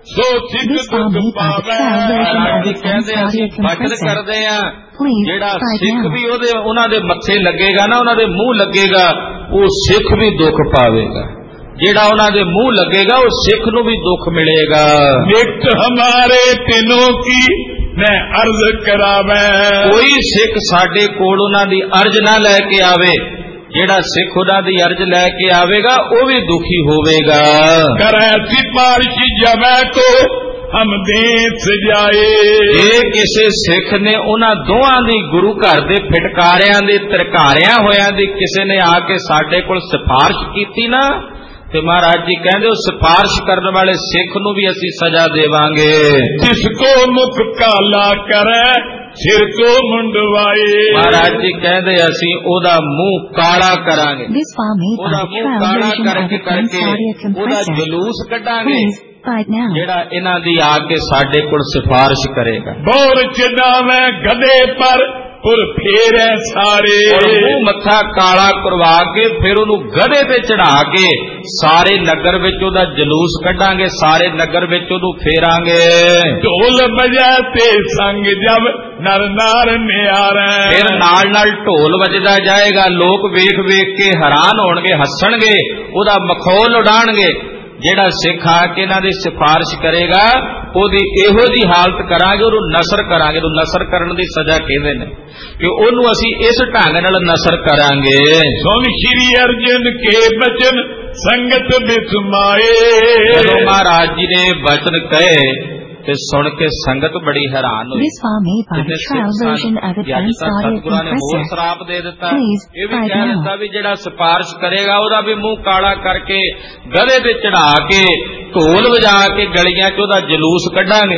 Speaker 1: ਸੋ ਸਿੱਖ
Speaker 2: This
Speaker 1: ਦੁੱਖ
Speaker 2: Swami
Speaker 1: ਪਾਵੈ।
Speaker 2: Padishah version of the
Speaker 3: ਕਹਿੰਦੇ
Speaker 2: Sansari
Speaker 3: ਅਸੀਂ ਬਚਨ
Speaker 2: compressor.
Speaker 3: ਕਰਦੇ ਆ,
Speaker 2: Please
Speaker 3: ਜਿਹੜਾ
Speaker 2: write
Speaker 3: ਸਿੱਖ
Speaker 2: down.
Speaker 3: ਵੀ ਉਹਦੇ ਉਹਨਾਂ ਦੇ ਮੱਥੇ ਲੱਗੇਗਾ ਨਾ, ਉਹਨਾਂ ਦੇ ਮੂੰਹ ਲੱਗੇਗਾ, ਉਹ ਸਿੱਖ ਵੀ ਦੁੱਖ ਪਾਵੇਗਾ। ਜਿਹੜਾ ਉਹਨਾਂ ਦੇ ਮੂੰਹ ਲੱਗੇਗਾ ਉਹ ਸਿੱਖ ਨੂੰ ਵੀ ਦੁੱਖ ਮਿਲੇਗਾ।
Speaker 1: ਨਿਤ ਹਮਾਰੇ ਤਿਨੋਂ ਕੀ ਮੈਂ ਅਰਜ਼ ਕਰਾਵੈ।
Speaker 3: ਕੋਈ ਸਿੱਖ ਸਾਡੇ ਕੋਲ ਉਹਨਾਂ ਦੀ ਅਰਜ਼ ਨਾ ਲੈ ਕੇ ਆਵੇ, ਜਿਹੜਾ ਸਿੱਖ ਉਹਨਾਂ ਦੀ ਅਰਜ਼ ਲੈ ਕੇ ਆਵੇਗਾ ਉਹ ਵੀ ਦੁਖੀ ਹੋਵੇਗਾ।
Speaker 1: ਕਰੈ ਸਿਫਾਰਿਸ਼ ਜਮੈ ਕੋ ਹਮ ਦੇ ਸਜਾਏ।
Speaker 3: ਜੇ ਕਿਸੇ ਸਿੱਖ ਨੇ ਉਹਨਾਂ ਦੋਹਾਂ ਦੀ ਗੁਰੂ ਘਰ ਦੇ ਫਿਟਕਾਰਿਆਂ ਦੇ ਤਰਕਾਰਿਆਂ ਹੋਇਆਂ ਦੀ ਕਿਸੇ ਨੇ ਆ ਕੇ ਸਾਡੇ ਕੋਲ ਸਿਫਾਰਿਸ਼ ਕੀਤੀ ਨਾ, ਤੇ ਮਹਾਰਾਜ ਜੀ ਕਹਿੰਦੇ ਉਹ ਸਿਫਾਰਿਸ਼ ਕਰਨ ਵਾਲੇ ਸਿੱਖ ਨੂੰ ਵੀ ਅਸੀਂ ਸਜ਼ਾ ਦੇਵਾਂਗੇ।
Speaker 1: ਜਿਸ ਕੋ ਮੁਖ ਕਾਲਾ ਕਰੈ ਸਿਰ ਕੋ ਮੁੰਡਵਾਏ।
Speaker 3: ਮਹਾਰਾਜ ਜੀ ਕਹਿੰਦੇ ਅਸੀਂ ਉਹਦਾ ਮੂੰਹ ਕਾਲਾ ਕਰਾਂਗੇ,
Speaker 2: This Swami
Speaker 3: ਉਹਦਾ ਮੂੰਹ
Speaker 2: Padishah
Speaker 3: ਕਾਲਾ
Speaker 2: version of
Speaker 3: ਕਰਕੇ
Speaker 2: the
Speaker 3: ਕਰਕੇ
Speaker 2: Sansari
Speaker 3: ਉਹਦਾ
Speaker 2: compressor.
Speaker 3: ਜਲੂਸ ਕੱਢਾਂਗੇ,
Speaker 2: Please write now.
Speaker 3: ਜਿਹੜਾ ਇਹਨਾਂ ਦੀ ਆ ਕੇ ਸਾਡੇ ਕੋਲ ਸਿਫਾਰਿਸ਼ ਕਰੇਗਾ।
Speaker 1: ਬੋਰ ਚਨਾਵੇਂ ਗਧੇ ਪਰ ਪੁਰ ਫੇਰੇ ਸਾਰੇ।
Speaker 3: ਔਰ ਮੂੰਹ ਮੱਥਾ ਕਾਲਾ ਕਰਵਾ ਕੇ ਫਿਰ ਉਹਨੂੰ ਗਧੇ ਤੇ ਚੜਾ ਕੇ ਸਾਰੇ ਨਗਰ ਵਿੱਚ ਉਹਦਾ ਜਲੂਸ ਕੱਢਾਂਗੇ, ਸਾਰੇ ਨਗਰ ਵਿੱਚ ਉਹਨੂੰ ਫੇਰਾਂਗੇ।
Speaker 1: ਢੋਲ ਬਜਾ ਤੇ ਸੰਗ ਜਬ ਨਰ ਨਾਰ ਨਿਆਰੈ।
Speaker 3: ਫਿਰ ਨਾਲ ਨਾਲ ਢੋਲ ਵੱਜਦਾ ਜਾਏਗਾ, ਲੋਕ ਵੇਖ ਵੇਖ ਕੇ ਹੈਰਾਨ ਹੋਣਗੇ, ਹੱਸਣਗੇ, ਉਹਦਾ ਮਖੌਲ ਉਡਾਣਗੇ। ਜਿਹੜਾ ਸਿੱਖ ਆ ਕੇ ਇਹਨਾਂ ਦੀ ਸਿਫਾਰਿਸ਼ ਕਰੇਗਾ ਉਹਦੀ ਇਹੋ ਜੀ ਹਾਲਤ ਕਰਾਂਗੇ, ਉਹਨੂੰ ਨਸਰ ਕਰਾਂਗੇ। ਉਹਨੂੰ ਨਸਰ ਕਰਨ ਦੀ ਸਜ਼ਾ ਕਹਿੰਦੇ ਨੇ ਕਿ ਉਹਨੂੰ ਅਸੀਂ ਇਸ ਢੰਗ ਨਾਲ ਨਸਰ ਕਰਾਂਗੇ।
Speaker 1: ਸੁਨ ਸ਼੍ਰੀ ਅਰਜਨ ਕੇ ਬਚਨ ਸੰਗਤ ਬਿਸਮਾਏ।
Speaker 3: ਜਦੋਂ ਮਹਾਰਾਜ ਜੀ ਨੇ ਬਚਨ ਕਹੇ ਤੇ ਸੁਣ ਕੇ ਸੰਗਤ ਬੜੀ ਹੈਰਾਨ ਹੋਈ।
Speaker 2: This Swami Padishah version of the Sansari
Speaker 3: ਸਤਿਗੁਰਾਂ ਨੇ ਹੋਰ
Speaker 2: compressor.
Speaker 3: ਸ਼ਰਾਪ ਦੇ ਦਿੱਤਾ,
Speaker 2: Please
Speaker 3: ਇਹ ਵੀ
Speaker 2: write
Speaker 3: ਕਹਿ
Speaker 2: now.
Speaker 3: ਦਿੱਤਾ ਵੀ ਜਿਹੜਾ ਸਿਫਾਰਿਸ਼ ਕਰੇਗਾ ਉਹਦਾ ਵੀ ਮੂੰਹ ਕਾਲਾ ਕਰਕੇ ਗਧੇ ਤੇ ਚੜਾ ਕੇ ਢੋਲ ਵਜਾ ਕੇ ਗਲੀਆਂ 'ਚ ਉਹਦਾ ਜਲੂਸ ਕੱਢਾਂਗੇ।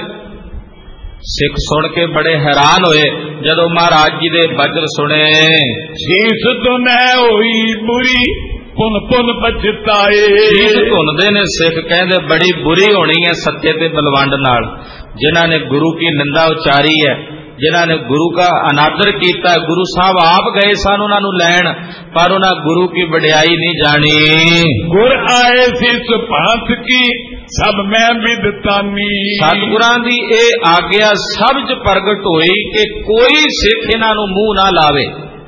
Speaker 3: ਸਿੱਖ ਸੁਣ ਕੇ ਬੜੇ ਹੈਰਾਨ ਹੋਏ ਜਦੋਂ ਮਹਾਰਾਜ ਜੀ ਦੇ ਬਚਨ ਸੁਣੇ।
Speaker 1: ਸੀਸ ਤੁਨੈ ਹੋਈ ਬੁਰੀ ਪੁਨ ਪੁਨ ਪਛਤਾਏ।
Speaker 3: ਸੀਸ ਧੁੰਦੇ ਨੇ ਸਿੱਖ, ਕਹਿੰਦੇ ਬੜੀ ਬੁਰੀ ਹੋਣੀ ਹੈ ਸੱਤੇ ਤੇ ਬਲਵੰਡ ਨਾਲ, ਜਿਨ੍ਹਾਂ ਨੇ ਗੁਰੂ ਕੀ ਨਿੰਦਾ ਉਚਾਰੀ ਹੈ, ਜਿਨ੍ਹਾਂ ਨੇ ਗੁਰੂ ਦਾ ਅਨਾਦਰ ਕੀਤਾ। ਗੁਰੂ ਸਾਹਿਬ ਆਪ ਗਏ ਸਨ ਉਹਨਾਂ ਨੂੰ ਲੈਣ, ਪਰ ਉਹਨਾਂ ਗੁਰੂ ਕੀ ਵਡਿਆਈ ਨਹੀਂ ਜਾਣੀ।
Speaker 1: ਗੁਰ ਆਏ ਸੀ ਸੁਪਾਤ ਕੀ ਸਭ ਮੈਂ ਵਿਦਤਾਨੀ।
Speaker 3: ਸਤਿਗੁਰਾਂ ਦੀ ਇਹ ਆਗਿਆ ਸਭ 'ਚ ਪ੍ਰਗਟ ਹੋਈ ਕਿ ਕੋਈ ਸਿੱਖ ਇਹਨਾਂ ਨੂੰ ਮੂੰਹ ਨਾ ਲਾਵੇ।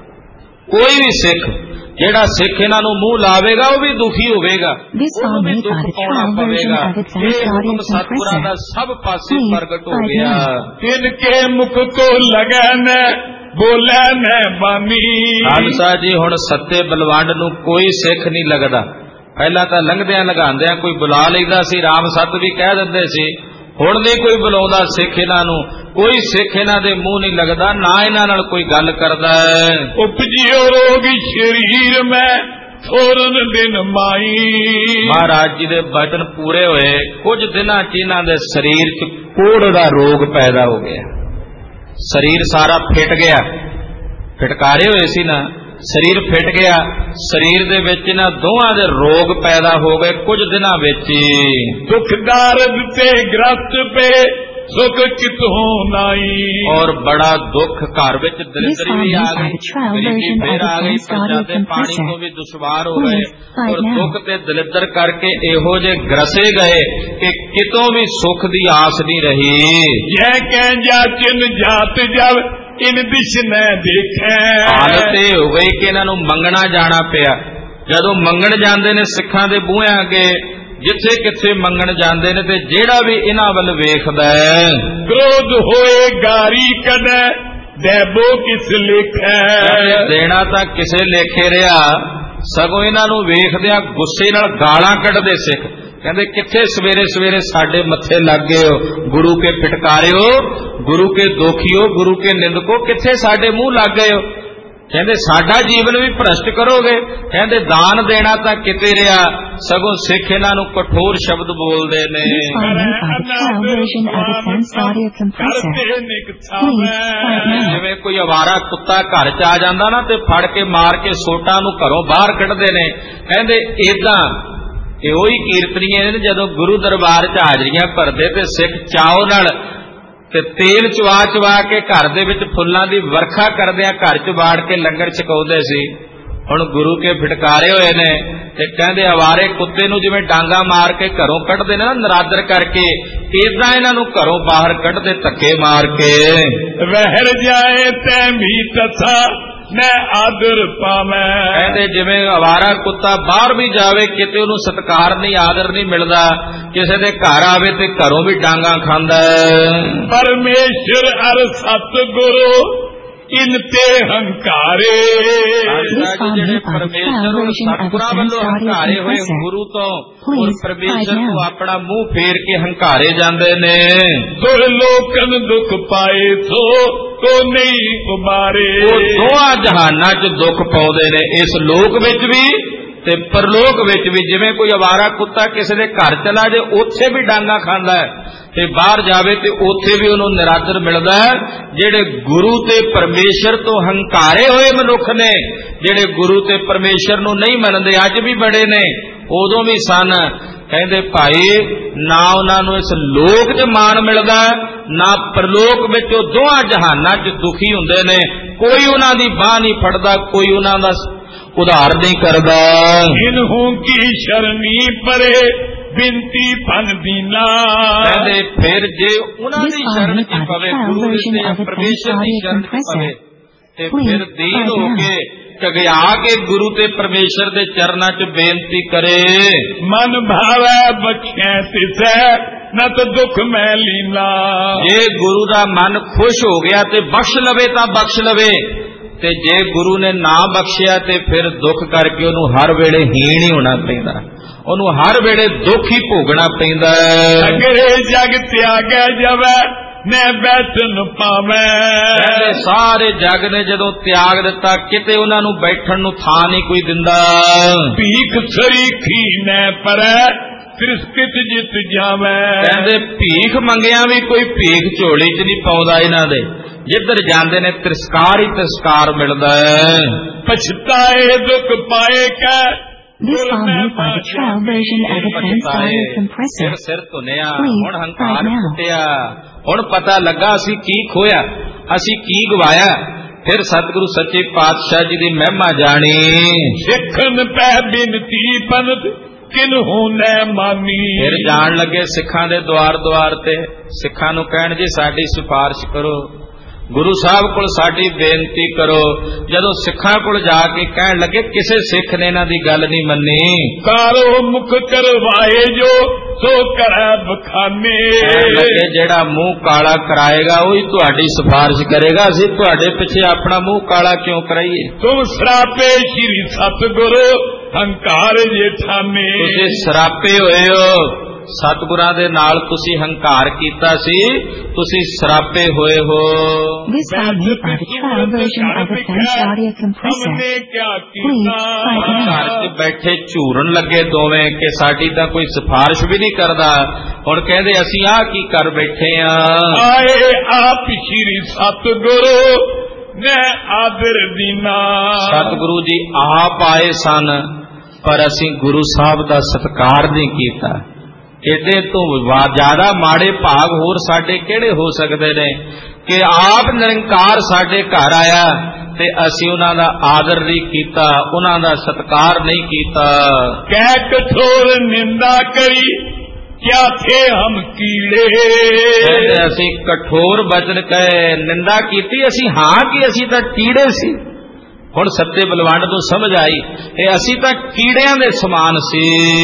Speaker 3: ਕੋਈ ਵੀ ਸਿੱਖ, ਜਿਹੜਾ ਸਿੱਖ ਇਹਨਾਂ ਨੂੰ ਮੂੰਹ ਲਾਵੇਗਾ ਉਹ ਵੀ ਦੁਖੀ ਹੋਵੇਗਾ, ਉਹਨੂੰ ਵੀ ਦੁੱਖ ਪਾਉਣਾ ਪਵੇਗਾ। ਇਹ ਹੁਕਮ ਸਤਿਗੁਰਾਂ ਦਾ ਸਭ ਪਾਸੇ ਪ੍ਰਗਟ ਹੋ ਗਿਆ।
Speaker 1: ਤਿਨ ਕੇ ਮੁਖ ਕੋ ਲਗੈ ਨ ਬੋਲੇ ਨ ਬਾਨੀ।
Speaker 3: ਖਾਲਸਾ ਜੀ ਹੁਣ ਸੱਤੇ ਬਲਵੰਡ ਨੂੰ ਕੋਈ ਸਿੱਖ ਨਹੀਂ ਲੱਗਦਾ। ਪਹਿਲਾਂ ਤਾਂ ਲੰਘਦਿਆਂ ਲਗਾਉਂਦਿਆਂ ਕੋਈ ਬੁਲਾ ਲੈਂਦਾ ਸੀ, ਰਾਮ ਸੱਤ ਵੀ ਕਹਿ ਦਿੰਦੇ ਸੀ। ਹੁਣ ਨਹੀਂ ਕੋਈ ਬੁਲਾਉਂਦਾ ਸਿੱਖ ਇਹਨਾਂ ਨੂੰ, ਕੋਈ ਸਿੱਖ ਇਹਨਾਂ ਦੇ ਮੂੰਹ ਨਹੀਂ ਲੱਗਦਾ, ਨਾ ਇਹਨਾਂ ਨਾਲ ਕੋਈ ਗੱਲ ਕਰਦਾ ਹੈ।
Speaker 1: ਉਪਜਿਓ ਰੋਗ ਸਰੀਰ ਮੈਂ ਫੋਰਨ ਦਿਨ ਮਾਈ।
Speaker 3: ਮਹਾਰਾਜ ਜੀ ਦੇ ਬਚਨ ਪੂਰੇ ਹੋਏ, ਕੁਝ ਦਿਨਾਂ ਚ ਇਹਨਾਂ ਦੇ ਸਰੀਰ ਚ ਕੋੜ ਦਾ ਰੋਗ ਪੈਦਾ ਹੋ ਗਿਆ। ਸਰੀਰ ਸਾਰਾ ਫਿੱਟ ਗਿਆ, ਫਿਟਕਾਰੇ ਹੋਏ ਸੀ ਨਾ, ਸਰੀਰ ਫਿੱਟ ਗਿਆ। ਸਰੀਰ ਦੇ ਵਿੱਚ ਇਹਨਾਂ ਦੋਹਾਂ ਦੇ ਰੋਗ ਪੈਦਾ ਹੋ ਗਏ ਕੁਝ ਦਿਨਾਂ ਵਿੱਚ ਹੀ।
Speaker 1: ਦੁਖਦਾਰ ਤੇ ਗ੍ਰਸਤ ਪੇ ਸੁਖ ਕਿਤੋਂ ਨਾਈ।
Speaker 3: ਔਰ ਬੜਾ ਦੁੱਖ ਘਰ ਵਿੱਚ ਦਲਿਦਰੀ ਵੀ ਆ ਗਈ, ਗਰੀਬੀ ਫੇਰ ਆ ਗਈ, ਪ੍ਰਜਾ ਦੇ ਪਾਣੀ ਤੋਂ ਵੀ ਦੁਸ਼ਵਾਰ ਹੋ ਗਏ। ਔਰ ਦੁੱਖ ਤੇ ਦਲਿਦਰ ਕਰਕੇ ਇਹੋ ਜਿਹੇ ਗਰਸੇ ਗਏ ਕਿ ਕਿਤੋਂ ਵੀ ਸੁੱਖ ਦੀ ਆਸ ਨਹੀਂ ਰਹੀ।
Speaker 1: ਜੈ ਕਹਿ ਜਾਚਨ ਜਾਤ ਜਬ ਇਨ ਦਿਸ਼ ਨ ਦੇਖੈ।
Speaker 3: ਹਾਲਤ ਇਹ ਹੋ ਗਈ ਕਿ ਇਹਨਾਂ ਨੂੰ ਮੰਗਣਾ ਜਾਣਾ ਪਿਆ। ਜਦੋਂ ਮੰਗਣ ਜਾਂਦੇ ਨੇ ਸਿੱਖਾਂ ਦੇ ਬੂਹਿਆਂ ਅੱਗੇ, ਜਿੱਥੇ ਕਿੱਥੇ ਮੰਗਣ ਜਾਂਦੇ ਨੇ, ਤੇ ਜਿਹੜਾ ਵੀ ਇਹਨਾਂ ਵੱਲ ਵੇਖਦਾ ਹੈ
Speaker 1: ਕ੍ਰੋਧ ਹੋਏ ਗਾਰੀ ਕਦੈ ਦੇਬੋ ਕਿਸ ਲਿਖੈ।
Speaker 3: ਦੇਣਾ ਤਾਂ ਕਿਸੇ ਲੇਖੇ ਰਿਹਾ, ਸਗੋਂ ਇਹਨਾਂ ਨੂੰ ਵੇਖਦਿਆਂ ਗੁੱਸੇ ਨਾਲ ਗਾਲਾਂ ਕੱਢਦੇ ਸਿੱਖ। ਕਹਿੰਦੇ ਕਿੱਥੇ ਸਵੇਰੇ ਸਵੇਰੇ ਸਾਡੇ ਮੱਥੇ ਲੱਗ ਗਏ ਹੋ, ਗੁਰੂ ਕੇ ਫਿਟਕਾਰਿਓ, ਗੁਰੂ ਕੇ ਦੋਖੀਓ, ਗੁਰੂ ਕੇ ਨਿੰਦਕੋ, ਕਿੱਥੇ ਸਾਡੇ ਮੂੰਹ ਲੱਗ ਗਏ ਹੋ। ਕਹਿੰਦੇ ਸਾਡਾ ਜੀਵਨ ਵੀ ਭ੍ਰਸ਼ਟ ਕਰੋਗੇ। ਕਹਿੰਦੇ ਦਾਨ ਦੇਣਾ ਤਾਂ ਕਿਤੇ ਰਿਹਾ, ਸਗੋਂ ਸਿੱਖ ਇਹਨਾਂ ਨੂੰ ਕਠੋਰ ਸ਼ਬਦ ਬੋਲਦੇ ਨੇ। ਜਿਵੇਂ ਕੋਈ ਅਵਾਰਾ ਕੁੱਤਾ ਘਰ ਚ ਆ ਜਾਂਦਾ ਨਾ, ਤੇ ਫੜ ਕੇ ਮਾਰ ਕੇ ਸੋਟਾਂ ਨੂੰ ਘਰੋਂ ਬਾਹਰ ਕੱਢਦੇ ਨੇ। ਕਹਿੰਦੇ ਏਦਾਂ ਇਹ ਉਹੀ ਕੀਰਤਨੀਏ ਨੇ ਜਦੋਂ ਗੁਰੂ ਦਰਬਾਰ ਚ ਹਾਜ਼ਰੀਆਂ ਭਰਦੇ ਤੇ ਸਿੱਖ ਚਾਉ ਨਾਲ ਤੇ ਤੇਲ ਚਵਾ ਚਵਾ ਕੇ ਘਰ ਦੇ ਵਿੱਚ ਫੁੱਲਾਂ ਦੀ ਵਰਖਾ ਕਰਦਿਆਂ ਘਰ ਚ ਵਾੜ ਕੇ ਲੰਗਰ ਛਕਾਉਂਦੇ ਸੀ। ਹੁਣ ਗੁਰੂ ਕੇ ਫਿਟਕਾਰੇ ਹੋਏ ਨੇ ਤੇ ਕਹਿੰਦੇ ਅਵਾਰੇ ਕੁੱਤੇ ਨੂੰ ਜਿਵੇਂ ਡਾਂਗਾ ਮਾਰ ਕੇ ਘਰੋਂ ਕੱਢਦੇ ਨੇ ਨਾ ਨਰਾਦਰ ਕਰਕੇ, ਏਦਾਂ ਇਹਨਾਂ ਨੂੰ ਘਰੋਂ ਬਾਹਰ ਕੱਢਦੇ ਧੱਕੇ ਮਾਰ ਕੇ।
Speaker 1: ਵਹਿਰ ਜਾਏ ਤੈ ਵੀ ਤਥਾ ਮੈਂ ਆਦਰ ਪਾਵੇਂ,
Speaker 3: ਕਹਿੰਦੇ ਜਿਵੇਂ ਅਵਾਰਾ ਕੁੱਤਾ ਬਾਹਰ ਵੀ ਜਾਵੇ ਕਿਤੇ ਉਹਨੂੰ ਸਤਿਕਾਰ ਨਹੀਂ, ਆਦਰ ਨਹੀਂ ਮਿਲਦਾ, ਕਿਸੇ ਦੇ ਘਰ ਆਵੇ ਤੇ ਘਰੋਂ ਵੀ ਡਾਂਗਾ ਖਾਂਦਾ।
Speaker 1: ਪਰਮੇਸ਼ਰ ਅਰ ਸਤਿਗੁਰੂ ਇਨ ਤੇ ਹੰਕਾਰੇ,
Speaker 3: ਜਿਹੜੇ ਪਰਮੇਸ਼ਰ ਔਰ ਸਤਿਗੁਰਾਂ ਵੱਲੋਂ ਹੰਕਾਰੇ ਹੋਏ ਗੁਰੂ ਤੋਂ ਔਰ ਪਰਮੇਸ਼ਰ ਨੂੰ ਆਪਣਾ ਮੂੰਹ ਫੇਰ ਕੇ ਹੰਕਾਰੇ ਜਾਂਦੇ ਨੇ।
Speaker 1: ਦੁਰ ਲੋਕਨ ਦੁੱਖ ਪਾਏ ਸੋ ਕੋ ਨਹੀਂ ਉਬਾਰੇ,
Speaker 3: ਉਹ ਦੋਹਾਂ ਜਹਾਨਾਂ 'ਚ ਦੁੱਖ ਪਾਉਂਦੇ ਨੇ, ਇਸ ਲੋਕ ਵਿੱਚ ਵੀ ਤੇ ਪਰਲੋਕ ਵਿੱਚ ਵੀ। ਜਿਵੇਂ ਕੋਈ ਅਵਾਰਾ ਕੁੱਤਾ ਕਿਸੇ ਦੇ ਘਰ ਚਲਾ ਜੇ ਉੱਥੇ ਵੀ ਡਾਂਗਾ ਖਾਂਦਾ ਹੈ ਤੇ ਬਾਹਰ ਜਾਵੇ ਤੇ ਉੱਥੇ ਵੀ ਉਹਨੂੰ ਨਿਰਾਦਰ ਮਿਲਦਾ ਹੈ। ਜਿਹੜੇ ਗੁਰੂ ਤੇ ਪਰਮੇਸ਼ਰ ਤੋਂ ਹੰਕਾਰੇ ਹੋਏ ਮਨੁੱਖ ਨੇ, ਜਿਹੜੇ ਗੁਰੂ ਤੇ ਪਰਮੇਸ਼ਰ ਨੂੰ ਨਹੀਂ ਮੰਨਦੇ, ਅੱਜ ਵੀ ਬੜੇ ਨੇ, ਉਦੋਂ ਵੀ ਸਨ। ਕਹਿੰਦੇ ਭਾਈ ਨਾ ਉਹਨਾਂ ਨੂੰ ਇਸ ਲੋਕ 'ਚ ਮਾਣ ਮਿਲਦਾ ਨਾ ਪਰਲੋਕ ਵਿੱਚ, ਉਹ ਦੋਹਾਂ ਜਹਾਨਾਂ 'ਚ ਦੁਖੀ ਹੁੰਦੇ ਨੇ। ਕੋਈ ਉਹਨਾਂ ਦੀ ਬਾਹ ਨਹੀਂ ਫੜਦਾ, ਕੋਈ ਉਹਨਾਂ ਦਾ ਉਧਾਰ ਨਹੀਂ ਕਰਦਾ।
Speaker 1: ਇਨਹੂ ਕੀ ਸ਼ਰਨੀ ਪਰੇ ਬਿੰਤੀ ਫਨ ਦੀਨਾ,
Speaker 3: ਕਹਿੰਦੇ ਫਿਰ ਜੇ ਉਹਨਾਂ ਦੀ ਸ਼ਰਨ 'ਚ ਪਵੇ, ਗੁਰੂ ਦੇ ਜਾਂ ਪਰਮੇਸ਼ਰ ਦੀ ਸ਼ਰਨ 'ਚ ਪਵੇ ਤੇ ਫਿਰ ਦੀਨ ਹੋ ਕੇ ਕਗਿਆ ਕੇ ਗੁਰੂ ਤੇ ਪਰਮੇਸ਼ਰ ਦੇ ਚਰਨਾਂ 'ਚ ਬੇਨਤੀ ਕਰੇ।
Speaker 1: ਮਨ ਭਾਵੈ ਬਖਸ਼ੈ ਤਿਸੈ ਨਾ ਤਾਂ ਦੁੱਖ ਮੈਂ ਲੀਨਾ,
Speaker 3: ਜੇ ਗੁਰੂ ਦਾ ਮਨ ਖੁਸ਼ ਹੋ ਗਿਆ ਤੇ ਬਖਸ਼ ਲਵੇ ਤਾਂ ਬਖਸ਼ ਲਵੇ, ਤੇ ਜੇ ਗੁਰੂ ਨੇ ਨਾ ਬਖਸ਼ਿਆ ਤੇ ਫਿਰ ਦੁੱਖ ਕਰਕੇ ਉਹਨੂੰ ਹਰ ਵੇਲੇ ਹੀਣ ਹੀ ਹੋਣਾ ਪੈਂਦਾ, ਉਹਨੂੰ ਹਰ ਵੇਲੇ ਦੁੱਖ ਹੀ ਭੋਗਣਾ ਪੈਂਦਾ।
Speaker 1: ਅਗਰੇ ਜਗ ਤਿਆਗੈ ਜਵੈ ਮੈਂ ਬੈਠਨ ਪਾਵੇਂ,
Speaker 3: ਸਾਰੇ ਜਗ ਨੇ ਜਦੋਂ ਤਿਆਗ ਦਿੱਤਾ ਕਿਤੇ ਉਹਨਾਂ ਨੂੰ ਬੈਠਣ ਨੂੰ ਥਾਂ ਨਹੀਂ ਕੋਈ ਦਿੰਦਾ।
Speaker 1: ਭੀਖ ਸਰੀਖੀ ਨੈ ਪਰੈ ਤ੍ਰਿਸਕਿਤ ਜਿਤ ਜਾਵੇਂ, ਕਹਿੰਦੇ
Speaker 3: ਭੀਖ ਮੰਗਿਆ ਵੀ ਕੋਈ ਭੀਖ ਝੋਲੀ 'ਚ ਨਹੀਂ ਪਾਉਂਦਾ ਇਹਨਾਂ ਦੇ, ਜਿੱਧਰ ਜਾਂਦੇ ਨੇ ਤਿਰਸਕਾਰ ਹੀ ਤਿਰਸਕਾਰ ਮਿਲਦਾ ਹੈ।
Speaker 1: ਪਛਤਾਏ ਦੁੱਖ ਪਾਏ ਕੈ
Speaker 2: This audio by the trial version of the Transcriber Compressor.
Speaker 3: ਸਿਰ ਧੁਨਿਆ, ਹੁਣ ਹੰਕਾਰ ਫੁੱਟਿਆ, ਹੁਣ ਪਤਾ ਲੱਗਾ ਅਸੀਂ ਕੀ ਖੋਇਆ, ਅਸੀਂ ਕੀ ਗਵਾਇਆ। ਫਿਰ ਸਤਿਗੁਰੂ ਸੱਚੇ ਪਾਤਸ਼ਾਹ ਜੀ ਦੀ ਮਹਿਮਾ ਜਾਣੀ।
Speaker 1: ਸਿੱਖਨ ਪੈ ਬਿਨਤੀ ਪੰਥ ਕਿਨਹੂ ਨੈ ਮਾਨੀ,
Speaker 3: ਫਿਰ ਜਾਣ ਲੱਗੇ ਸਿੱਖਾਂ ਦੇ ਦੁਆਰ ਦੁਆਰ ਤੇ, ਸਿੱਖਾਂ ਨੂੰ ਕਹਿਣ ਜੀ ਸਾਡੀ ਸਿਫਾਰਿਸ਼ ਕਰੋ, ਗੁਰੂ ਸਾਹਿਬ ਕੋਲ ਸਾਡੀ ਬੇਨਤੀ ਕਰੋ। ਜਦੋਂ ਸਿੱਖਾਂ ਕੋਲ ਜਾ ਕੇ ਕਹਿਣ ਲੱਗੇ ਕਿਸੇ ਸਿੱਖ ਨੇ ਇਹਨਾਂ ਦੀ ਗੱਲ ਨਹੀਂ ਮੰਨੀ।
Speaker 1: ਕਾਰੋ ਮੁਖ ਕਰਵਾਏ ਜੋ ਸੋ ਕਰੈ ਬਖਾਨੇ,
Speaker 3: ਲੱਗੇ ਜਿਹੜਾ ਮੂੰਹ ਕਾਲਾ ਕਰਾਏਗਾ ਉਹੀ ਤੁਹਾਡੀ ਸਿਫਾਰਿਸ਼ ਕਰੇਗਾ, ਅਸੀਂ ਤੁਹਾਡੇ ਪਿੱਛੇ ਆਪਣਾ ਮੂੰਹ ਕਾਲਾ ਕਿਉਂ ਕਰਾਈਏ।
Speaker 1: ਤੁਮ ਸਰਾਪੇ ਸ਼੍ਰੀ ਸਤਿਗੁਰੂ ਹੰਕਾਰ ਜੇਠਾਨੇ,
Speaker 3: ਤੁਸੀਂ ਸਰਾਪੇ ਹੋਏ ਹੋ, ਸਤਿਗੁਰਾਂ ਦੇ ਨਾਲ ਤੁਸੀਂ ਹੰਕਾਰ ਕੀਤਾ ਸੀ, ਤੁਸੀਂ ਸਰਾਪੇ ਹੋਏ ਹੋ।
Speaker 2: This audio by the trial version of the French audio compressor. Please find out.
Speaker 3: ਘਰ 'ਚ ਬੈਠੇ ਝੂਰਨ ਲੱਗੇ ਦੋਵੇਂ ਕਿ ਸਾਡੀ ਤਾਂ ਕੋਈ ਸਿਫਾਰਿਸ਼ ਵੀ ਨਹੀਂ ਕਰਦਾ, ਹੁਣ ਕਹਿੰਦੇ ਅਸੀਂ ਆਹ ਕੀ ਕਰ ਬੈਠੇ ਆ।
Speaker 1: ਆਏ ਆਪ ਸ਼੍ਰੀ ਸਤਿਗੁਰੂ ਨੇ ਆਦਰ ਦੀਨਾ, ਸਤਿਗੁਰੂ
Speaker 3: ਜੀ ਆਪ ਆਏ ਸਨ ਪਰ ਅਸੀਂ ਗੁਰੂ ਸਾਹਿਬ ਦਾ ਸਤਿਕਾਰ ਨਹੀਂ ਕੀਤਾ। ਇਹਦੇ ਤੋਂ ਜ਼ਿਆਦਾ ਮਾੜੇ ਭਾਗ ਹੋਰ ਸਾਡੇ ਕਿਹੜੇ ਹੋ ਸਕਦੇ ਨੇ ਕਿ ਆਪ ਨਿਰੰਕਾਰ ਸਾਡੇ ਘਰ ਆਇਆ ਤੇ ਅਸੀਂ ਉਹਨਾਂ ਦਾ ਆਦਰ ਨਹੀਂ ਕੀਤਾ, ਉਹਨਾਂ ਦਾ ਸਤਿਕਾਰ ਨਹੀਂ ਕੀਤਾ।
Speaker 1: ਕਹਿ ਕਠੋਰ ਨਿੰਦਾ ਕਰੀ ਕਿਆ ਥੇ ਹਮ ਕੀੜੇ,
Speaker 3: ਅਸੀਂ ਕਠੋਰ ਬਚਨ ਕਹੇ, ਨਿੰਦਾ ਕੀਤੀ, ਅਸੀਂ ਹਾਂ ਕਿ ਅਸੀਂ ਤਾਂ ਕੀੜੇ ਸੀ। ਹੁਣ ਸੱਤੇ ਬਲਵੰਡ ਨੂੰ ਸਮਝ ਆਈ ਇਹ ਅਸੀਂ ਤਾਂ ਕੀੜਿਆਂ ਦੇ ਸਮਾਨ ਸੀ।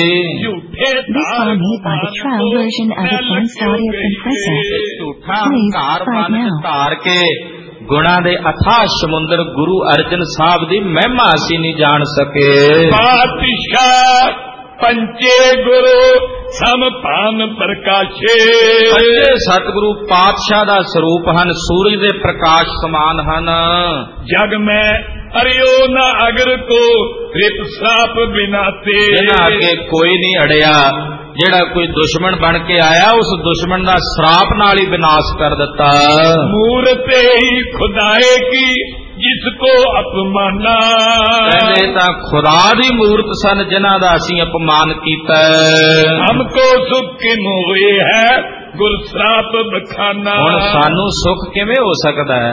Speaker 2: This audio by the trial version of the French audio compressor.
Speaker 3: ਝੂਠਾ ਹੰਕਾਰ ਮਨ 'ਚ ਧਾਰ ਕੇ ਗੁਣਾਂ ਦੇ ਅਥਾਹ ਸਮੁੰਦਰ ਗੁਰੂ ਅਰਜਨ ਸਾਹਿਬ ਦੀ ਮਹਿਮਾ ਅਸੀਂ ਨਹੀਂ ਜਾਣ ਸਕੇ।
Speaker 1: ਪਾਤਸ਼ਾਹ ਪੰਚੇ ਗੁਰੂ ਸਮਪਾਨ ਪ੍ਰਕਾਸ਼ੇ,
Speaker 3: ਪੰਜੇ ਸਤਿਗੁਰੂ ਪਾਤਸ਼ਾਹ ਦਾ ਸਰੂਪ ਹਨ, ਸੂਰਜ ਦੇ ਪ੍ਰਕਾਸ਼ ਸਮਾਨ ਹਨ।
Speaker 1: ਜਗ ਮੈਂ ਅਰਿਓ ਨਾ ਅਗਰ ਕੋ ਰਿਪ ਸਰਾਪ ਬਿਨਾਤੇ,
Speaker 3: ਇਹਨਾਂ ਅੱਗੇ ਕੋਈ ਨਹੀਂ ਅੜਿਆ, ਜਿਹੜਾ ਕੋਈ ਦੁਸ਼ਮਣ ਬਣ ਕੇ ਆਇਆ ਉਸ ਦੁਸ਼ਮਣ ਦਾ ਸਰਾਪ ਨਾਲ ਹੀ ਵਿਨਾਸ਼ ਕਰ ਦਿੱਤਾ।
Speaker 1: ਮੂਰਤੇ ਹੀ ਖੁਦਾਏ ਕੀ ਜਿਸ ਕੋ ਅਪਮਾਨਾ,
Speaker 3: ਕਹਿੰਦੇ ਤਾਂ ਖੁਦਾ ਦੀ ਮੂਰਤ ਸਨ ਜਿਨ੍ਹਾਂ ਦਾ ਅਸੀਂ ਅਪਮਾਨ ਕੀਤਾ।
Speaker 1: ਹਮਕੋ ਸੁਖ ਕਿਨੁ ਹੋਏ ਹੈ ਗੁਰ ਸਰਾਪ ਬਖਾਨਾ,
Speaker 3: ਹੁਣ ਸਾਨੂੰ ਸੁਖ ਕਿਵੇਂ ਹੋ ਸਕਦਾ ਹੈ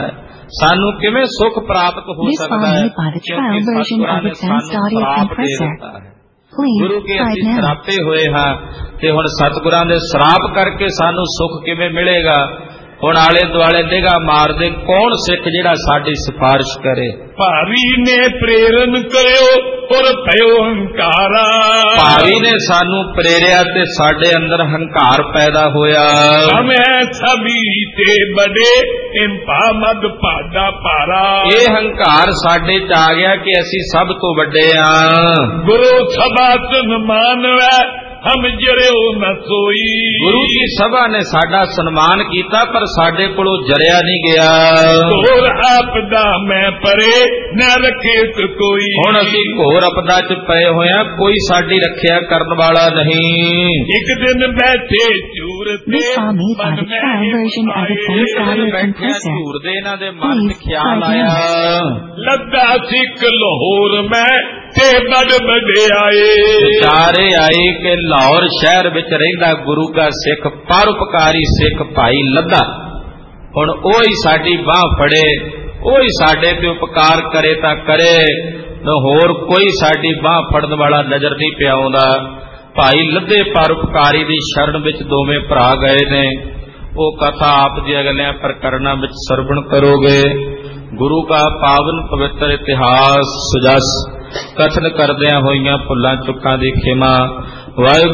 Speaker 3: ਸਾਨੂੰ ਕਿਵੇਂ ਸੁਖ ਪ੍ਰਾਪਤ ਹੋ
Speaker 2: This
Speaker 3: ਸਕਦਾ
Speaker 2: file
Speaker 3: ਹੈ
Speaker 2: made by the trial
Speaker 3: ਕਿਉਂਕਿ
Speaker 2: version
Speaker 3: ਸਤਿਗੁਰਾਂ
Speaker 2: of
Speaker 3: ਨੇ
Speaker 2: Advanced
Speaker 3: ਸਾਨੂੰ
Speaker 2: Audio
Speaker 3: ਸਰਾਪ ਦੇ
Speaker 2: Compressor.
Speaker 3: ਦਿੱਤਾ ਹੈ।
Speaker 2: Please
Speaker 3: ਗੁਰੂ ਕੇ
Speaker 2: try
Speaker 3: ਅਸੀਂ
Speaker 2: it now.
Speaker 3: ਸਰਾਪੇ ਹੋਏ ਹਾਂ ਤੇ ਹੁਣ ਸਤਿਗੁਰਾਂ ਦੇ ਸਰਾਪ ਕਰਕੇ ਸਾਨੂੰ ਸੁਖ ਕਿਵੇਂ ਮਿਲੇਗਾ। ਹੁਣ ਆਲੇ ਦੁਆਲੇ ਨਿਗਾਹ ਮਾਰਦੇ ਕੌਣ ਸਿੱਖ ਜਿਹੜਾ ਸਾਡੀ ਸਿਫਾਰਿਸ਼ ਕਰੇ।
Speaker 1: ਭਾਰੀ ਨੇ ਪ੍ਰੇਰਨ ਕਰਿਓ ਔਰ ਭਇਓ ਹੰਕਾਰਾ।
Speaker 3: ਭਾਰੀ ਨੇ ਸਾਨੂੰ ਪ੍ਰੇਰਿਆ ਤੇ ਸਾਡੇ ਅੰਦਰ ਹੰਕਾਰ ਪੈਦਾ ਹੋਇਆ।
Speaker 1: ਹਮੇ ਸਭੀ ਤੇ ਬੜੇ ਇੰਪਾ ਮਦ ਭਾਦਾ ਭਾਰਾ।
Speaker 3: ਇਹ ਹੰਕਾਰ ਸਾਡੇ ਚ ਆ ਗਿਆ ਕਿ ਅਸੀਂ ਸਭ ਤੋਂ ਵੱਡੇ ਹਾਂ।
Speaker 1: ਗੁਰੂ ਸਭਾ ਸੁਨ ਮਾਨਵੈ ਹਮ ਜਰਿਓ ਨ ਸੋਈ।
Speaker 3: ਗੁਰੂ ਦੀ ਸਭਾ ਨੇ ਸਾਡਾ ਸਨਮਾਨ ਕੀਤਾ ਪਰ ਸਾਡੇ ਕੋਲੋਂ ਜਰਿਆ ਨਹੀਂ ਗਿਆ।
Speaker 1: ਘੋਰ ਆਪਦਾ ਮੈਂ ਪਰੇ ਨ ਰੱਖੇ ਕੋਈ।
Speaker 3: ਹੁਣ ਅਸੀਂ ਘੋਰ ਆਪਦਾ ਚ ਪਏ ਹੋਇਆ ਕੋਈ ਸਾਡੀ ਰੱਖਿਆ ਕਰਨ ਵਾਲਾ ਨਹੀਂ।
Speaker 1: ਇੱਕ ਦਿਨ ਬੈਠੇ ਝੂਰ ਤੇ
Speaker 2: This file made by the trial version of Advanced Audio Compressor.
Speaker 3: ਝੂਰ ਦੇ ਇਹਨਾਂ ਦੇ ਮਨ ਚ
Speaker 2: Please
Speaker 3: ਖਿਆਲ
Speaker 2: try it
Speaker 3: ਆਇਆ।
Speaker 2: now.
Speaker 1: ਲੱਦਾ ਸਿੱਖ ਲਾਹੌਰ ਮੈਂ ਤੇ ਬੜ ਵਡਿਆਏ।
Speaker 3: ਵਿਚਾਰੇ ਆਏ ਕਿ ਲਾਹੌਰ ਸ਼ਹਿਰ ਵਿੱਚ ਰਹਿੰਦਾ ਗੁਰੂ ਦਾ ਸਿੱਖ ਪਰਉਪਕਾਰੀ ਸਿੱਖ ਭਾਈ ਲੱਦਾ ਹੁਣ ਉਹ ਹੀ ਸਾਡੀ ਬਾਹ ਫੜੇ ਉਹ ਹੀ ਸਾਡੇ ਤੇ ਉਪਕਾਰ ਕਰੇ ਤਾਂ ਕਰੇ ਨਾ ਹੋਰ ਕੋਈ ਸਾਡੀ ਬਾਹ ਫੜਨ ਵਾਲਾ ਨਜ਼ਰ ਨਹੀਂ ਪਿਆ ਆਉਂਦਾ। ਭਾਈ ਲੱਦੇ ਪਰਉਪਕਾਰੀ ਦੀ ਸ਼ਰਨ ਵਿੱਚ ਦੋਵੇਂ ਭਰਾ ਗਏ ਨੇ। ਉਹ ਕਥਾ ਆਪ ਜੀ ਅਗਲਿਆਂ ਪ੍ਰਕਰਣਾਂ ਵਿੱਚ ਸਰਵਣ ਕਰੋਗੇ। ਗੁਰੂ ਦਾ ਪਾਵਨ ਪਵਿੱਤਰ ਇਤਿਹਾਸ ਸੁਜਸ ਕਥਨ ਕਰਦਿਆਂ ਹੋਈਆਂ ਭੁੱਲਾਂ ਚੁੱਕਾਂ ਦੀ ਖਿਮਾ। ਵਾਹਿਗੁਰੂ